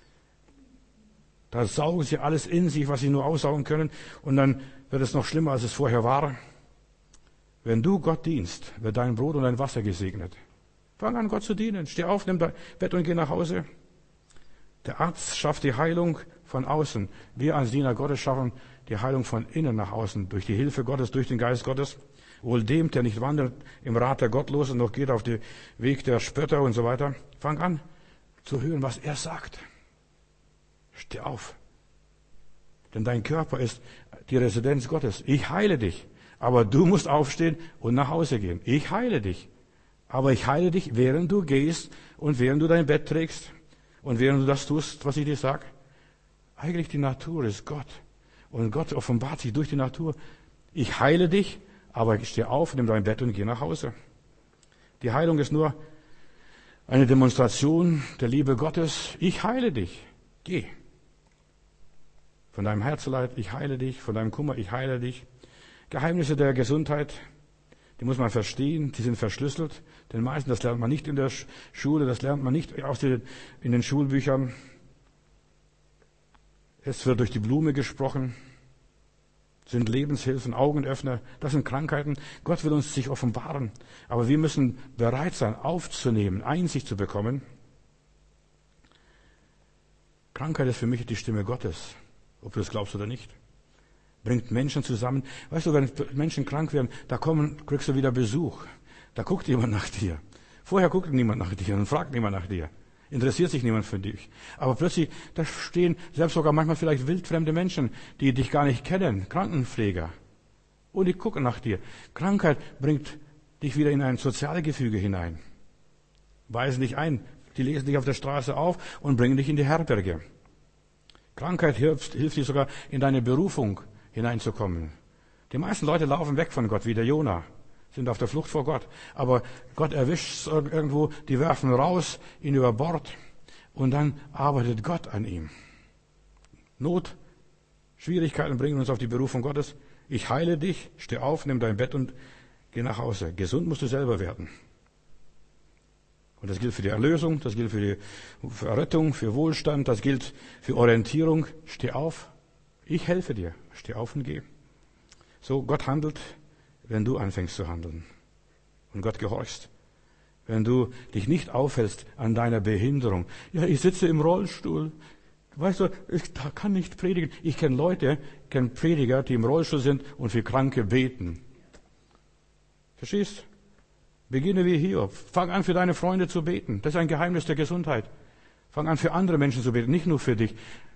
Da saugen sie alles in sich, was sie nur aussaugen können, und dann wird es noch schlimmer, als es vorher war. Wenn du Gott dienst, wird dein Brot und dein Wasser gesegnet. Fang an, Gott zu dienen. Steh auf, nimm dein Bett und geh nach Hause. Der Arzt schafft die Heilung von außen. Wir als Diener Gottes schaffen die Heilung von innen nach außen, durch die Hilfe Gottes, durch den Geist Gottes. Wohl dem, der nicht wandelt im Rat der Gottlosen, noch geht auf den Weg der Spötter und so weiter. Fang an zu hören, was er sagt. Steh auf. Denn dein Körper ist die Residenz Gottes. Ich heile dich. Aber du musst aufstehen und nach Hause gehen. Ich heile dich. Aber ich heile dich, während du gehst und während du dein Bett trägst und während du das tust, was ich dir sage. Eigentlich die Natur ist Gott. Und Gott offenbart sich durch die Natur. Ich heile dich, aber ich stehe auf, nimm dein Bett und geh nach Hause. Die Heilung ist nur eine Demonstration der Liebe Gottes. Ich heile dich. Geh. Von deinem Herzeleid, ich heile dich. Von deinem Kummer, ich heile dich. Geheimnisse der Gesundheit, die muss man verstehen, die sind verschlüsselt. Den meisten, das lernt man nicht in der Schule, das lernt man nicht aus den, in den Schulbüchern. Es wird durch die Blume gesprochen, sind Lebenshilfen, Augenöffner, das sind Krankheiten. Gott will uns sich offenbaren, aber wir müssen bereit sein, aufzunehmen, Einsicht zu bekommen. Krankheit ist für mich die Stimme Gottes, ob du das glaubst oder nicht. Bringt Menschen zusammen. Weißt du, wenn Menschen krank werden, da kommen, kriegst du wieder Besuch. Da guckt jemand nach dir. Vorher guckt niemand nach dir und fragt niemand nach dir. Interessiert sich niemand für dich. Aber plötzlich, da stehen selbst sogar manchmal vielleicht wildfremde Menschen, die dich gar nicht kennen, Krankenpfleger. Und die gucken nach dir. Krankheit bringt dich wieder in ein Sozialgefüge hinein. Weisen dich ein. Die lesen dich auf der Straße auf und bringen dich in die Herberge. Krankheit hilft, hilft dir sogar in deine Berufung hineinzukommen. Die meisten Leute laufen weg von Gott, wie der Jona, sind auf der Flucht vor Gott. Aber Gott erwischt irgendwo, die werfen raus, ihn über Bord, und dann arbeitet Gott an ihm. Not, Schwierigkeiten bringen uns auf die Berufung Gottes. Ich heile dich, steh auf, nimm dein Bett und geh nach Hause. Gesund musst du selber werden. Und das gilt für die Erlösung, das gilt für die für Errettung, für Wohlstand, das gilt für Orientierung. Steh auf. Ich helfe dir. Steh auf und geh. So, Gott handelt, wenn du anfängst zu handeln. Und Gott gehorchst. Wenn du dich nicht aufhältst an deiner Behinderung. Ja, ich sitze im Rollstuhl. Weißt du, ich kann nicht predigen. Ich kenne Leute, kenne Prediger, die im Rollstuhl sind und für Kranke beten. Verstehst? Beginne wie Hiob. Fang an, für deine Freunde zu beten. Das ist ein Geheimnis der Gesundheit. Fang an, für andere Menschen zu beten, nicht nur für dich.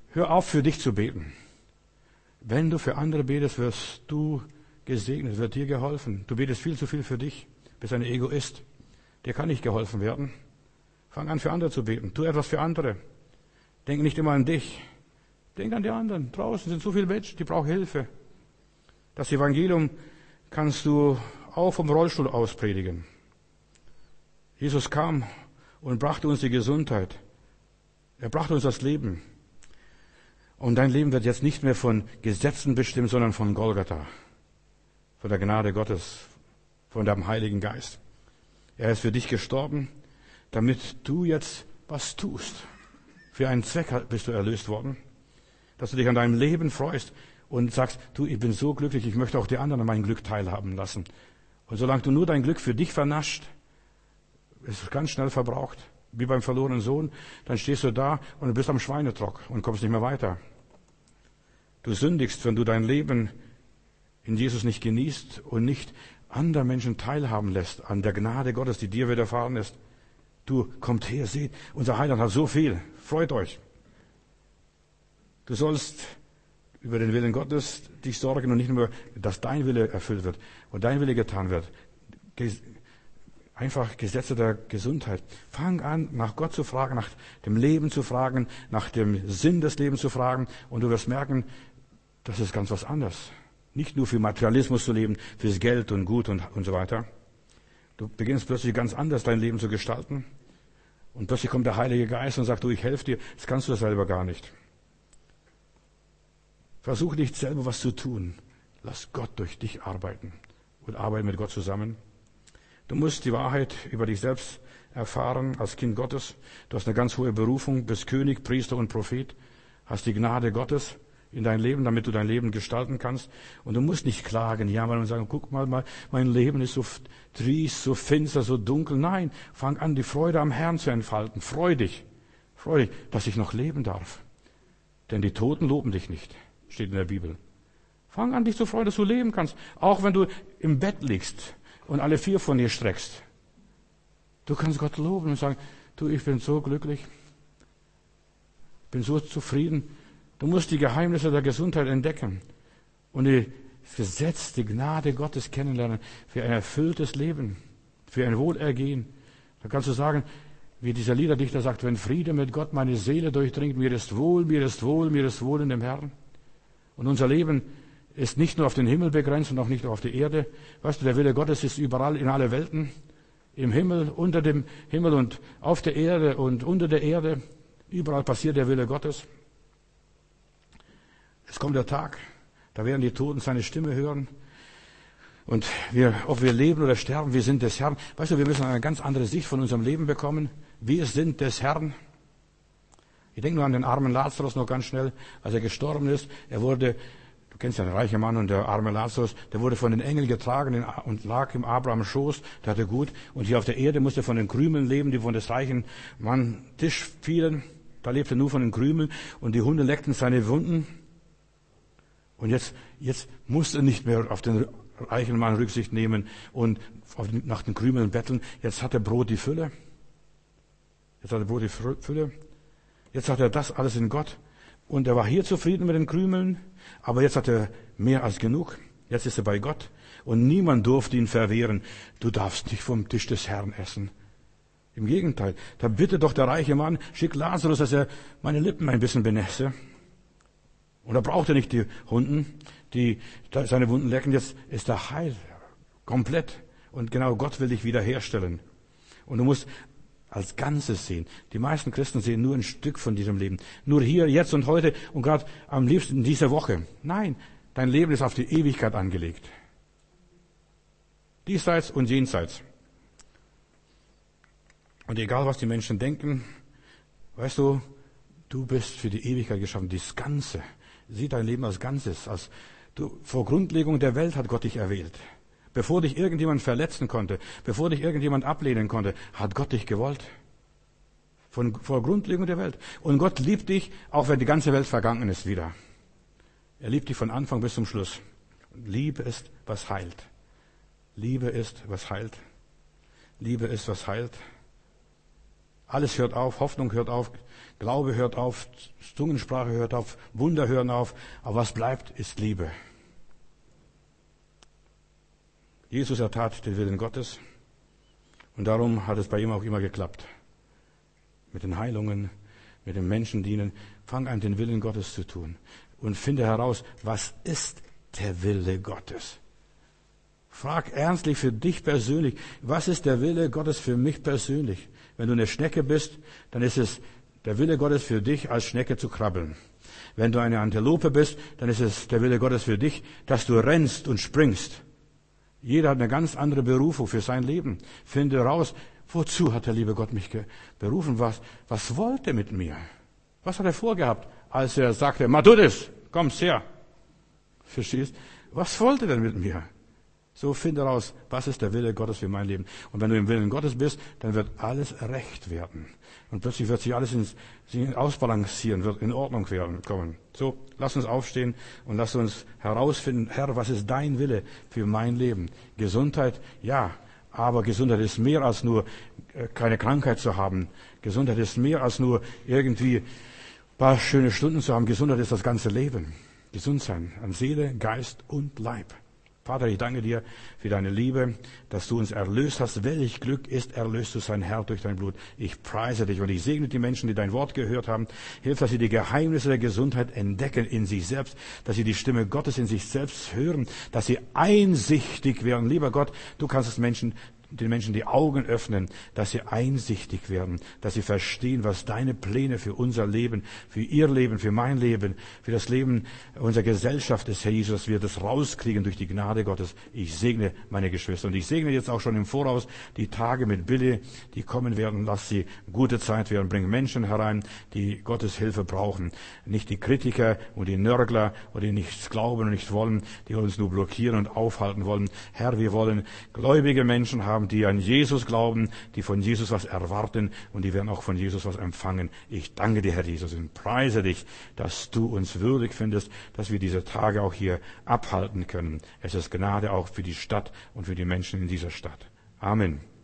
Hör auf, für dich zu beten. Wenn du für andere betest, wirst du gesegnet, wird dir geholfen. Du betest viel zu viel für dich, bist ein Egoist. Dir kann nicht geholfen werden. Fang an, für andere zu beten. Tu etwas für andere. Denk nicht immer an dich. Denk an die anderen. Draußen sind so viele Menschen, die brauchen Hilfe. Das Evangelium kannst du auch vom Rollstuhl aus predigen. Jesus kam und brachte uns die Gesundheit. Er brachte uns das Leben. Und dein Leben wird jetzt nicht mehr von Gesetzen bestimmt, sondern von Golgatha. Von der Gnade Gottes, von dem Heiligen Geist. Er ist für dich gestorben, damit du jetzt was tust. Für einen Zweck bist du erlöst worden. Dass du dich an deinem Leben freust und sagst, du, ich bin so glücklich, ich möchte auch die anderen an meinem Glück teilhaben lassen. Und solange du nur dein Glück für dich vernascht, ist es ganz schnell verbraucht. Wie beim verlorenen Sohn, dann stehst du da und du bist am Schweinetrock und kommst nicht mehr weiter. Du sündigst, wenn du dein Leben in Jesus nicht genießt und nicht andere Menschen teilhaben lässt an der Gnade Gottes, die dir widerfahren ist. Du, kommt her, seht, unser Heiland hat so viel. Freut euch. Du sollst über den Willen Gottes dich sorgen und nicht nur, dass dein Wille erfüllt wird und dein Wille getan wird. Einfach Gesetze der Gesundheit. Fang an, nach Gott zu fragen, nach dem Leben zu fragen, nach dem Sinn des Lebens zu fragen und du wirst merken, das ist ganz was anderes. Nicht nur für Materialismus zu leben, fürs Geld und Gut und, und so weiter. Du beginnst plötzlich ganz anders dein Leben zu gestalten und plötzlich kommt der Heilige Geist und sagt, du, ich helfe dir, das kannst du selber gar nicht. Versuch nicht selber was zu tun. Lass Gott durch dich arbeiten und arbeite mit Gott zusammen. Du musst die Wahrheit über dich selbst erfahren als Kind Gottes. Du hast eine ganz hohe Berufung, bist König, Priester und Prophet, hast die Gnade Gottes in dein Leben, damit du dein Leben gestalten kannst. Und du musst nicht klagen, jammern und sagen, guck mal, mein Leben ist so triest, so finster, so dunkel. Nein, fang an, die Freude am Herrn zu entfalten. Freu dich, freu dich, dass ich noch leben darf. Denn die Toten loben dich nicht, steht in der Bibel. Fang an, dich zu freuen, dass du leben kannst. Auch wenn du im Bett liegst und alle vier von dir streckst. Du kannst Gott loben und sagen, du, ich bin so glücklich, bin so zufrieden. Du musst die Geheimnisse der Gesundheit entdecken und das Gesetz, die Gnade Gottes kennenlernen für ein erfülltes Leben, für ein Wohlergehen. Da kannst du sagen, wie dieser Liederdichter sagt, wenn Friede mit Gott meine Seele durchdringt, mir ist wohl, mir ist wohl, mir ist wohl in dem Herrn. Und unser Leben ist nicht nur auf den Himmel begrenzt und auch nicht nur auf die Erde. Weißt du, der Wille Gottes ist überall in alle Welten. Im Himmel, unter dem Himmel und auf der Erde und unter der Erde. Überall passiert der Wille Gottes. Es kommt der Tag, da werden die Toten seine Stimme hören. Und wir, ob wir leben oder sterben, wir sind des Herrn. Weißt du, wir müssen eine ganz andere Sicht von unserem Leben bekommen. Wir sind des Herrn. Ich denke nur an den armen Lazarus noch ganz schnell, als er gestorben ist. Er wurde, du kennst ja den reichen Mann und der arme Lazarus, der wurde von den Engeln getragen und lag im Abrahams Schoß, der hatte gut. Und hier auf der Erde musste er von den Krümeln leben, die von des reichen Mann Tisch fielen. Da lebte er nur von den Krümeln und die Hunde leckten seine Wunden. Und jetzt, jetzt musste er nicht mehr auf den reichen Mann Rücksicht nehmen und nach den Krümeln betteln. Jetzt hat er Brot die Fülle. Jetzt hat er Brot die Fülle. Jetzt hat er das alles in Gott. Und er war hier zufrieden mit den Krümeln. Aber jetzt hat er mehr als genug. Jetzt ist er bei Gott. Und niemand durfte ihn verwehren. Du darfst nicht vom Tisch des Herrn essen. Im Gegenteil. Da bitte doch der reiche Mann, schick Lazarus, dass er meine Lippen ein bisschen benässe. Und er brauchte nicht die Hunden, die seine Wunden lecken. Jetzt ist er heil. Komplett. Und genau Gott will dich wiederherstellen. Und du musst als Ganzes sehen. Die meisten Christen sehen nur ein Stück von diesem Leben. Nur hier, jetzt und heute und gerade am liebsten in dieser Woche. Nein, dein Leben ist auf die Ewigkeit angelegt. Diesseits und jenseits. Und egal, was die Menschen denken, weißt du, du bist für die Ewigkeit geschaffen. Das Ganze. Sieh dein Leben als Ganzes. Als du, vor Grundlegung der Welt hat Gott dich erwählt. Bevor dich irgendjemand verletzen konnte, bevor dich irgendjemand ablehnen konnte, hat Gott dich gewollt. Von, vor Grundlegung der Welt. Und Gott liebt dich, auch wenn die ganze Welt vergangen ist wieder. Er liebt dich von Anfang bis zum Schluss. Liebe ist, was heilt. Liebe ist, was heilt. Liebe ist, was heilt. Alles hört auf, Hoffnung hört auf, Glaube hört auf, Zungensprache hört auf, Wunder hören auf. Aber was bleibt, ist Liebe. Jesus ertat den Willen Gottes. Und darum hat es bei ihm auch immer geklappt. Mit den Heilungen, mit dem Menschendienen. Fang an, den Willen Gottes zu tun. Und finde heraus, was ist der Wille Gottes? Frag ernstlich für dich persönlich, was ist der Wille Gottes für mich persönlich? Wenn du eine Schnecke bist, dann ist es der Wille Gottes für dich, als Schnecke zu krabbeln. Wenn du eine Antilope bist, dann ist es der Wille Gottes für dich, dass du rennst und springst. Jeder hat eine ganz andere Berufung für sein Leben. Finde raus, wozu hat der liebe Gott mich berufen? Was, was wollte er mit mir? Was hat er vorgehabt, als er sagte, mach du das, kommst her. Verstehst? Was wollte er denn mit mir? So finde raus, was ist der Wille Gottes für mein Leben. Und wenn du im Willen Gottes bist, dann wird alles recht werden. Und plötzlich wird sich alles ins, sich ausbalancieren, wird in Ordnung werden, kommen. So, lass uns aufstehen und lass uns herausfinden, Herr, was ist dein Wille für mein Leben? Gesundheit, ja, aber Gesundheit ist mehr als nur keine Krankheit zu haben. Gesundheit ist mehr als nur irgendwie ein paar schöne Stunden zu haben. Gesundheit ist das ganze Leben. Gesund sein an Seele, Geist und Leib. Vater, ich danke dir für deine Liebe, dass du uns erlöst hast. Welch Glück ist, erlöst zu sein, Herr, durch dein Blut. Ich preise dich und ich segne die Menschen, die dein Wort gehört haben. Hilf, dass sie die Geheimnisse der Gesundheit entdecken in sich selbst, dass sie die Stimme Gottes in sich selbst hören, dass sie einsichtig werden. Lieber Gott, du kannst es Menschen den Menschen die Augen öffnen, dass sie einsichtig werden, dass sie verstehen, was deine Pläne für unser Leben, für ihr Leben, für mein Leben, für das Leben unserer Gesellschaft ist, Herr Jesus, dass wir das rauskriegen durch die Gnade Gottes. Ich segne meine Geschwister und ich segne jetzt auch schon im Voraus die Tage mit Billy, die kommen werden. Lass sie gute Zeit werden. Bring Menschen herein, die Gottes Hilfe brauchen. Nicht die Kritiker und die Nörgler oder die nichts glauben und nicht wollen, die uns nur blockieren und aufhalten wollen. Herr, wir wollen gläubige Menschen haben, die an Jesus glauben, die von Jesus was erwarten und die werden auch von Jesus was empfangen. Ich danke dir, Herr Jesus, und preise dich, dass du uns würdig findest, dass wir diese Tage auch hier abhalten können. Es ist Gnade auch für die Stadt und für die Menschen in dieser Stadt. Amen.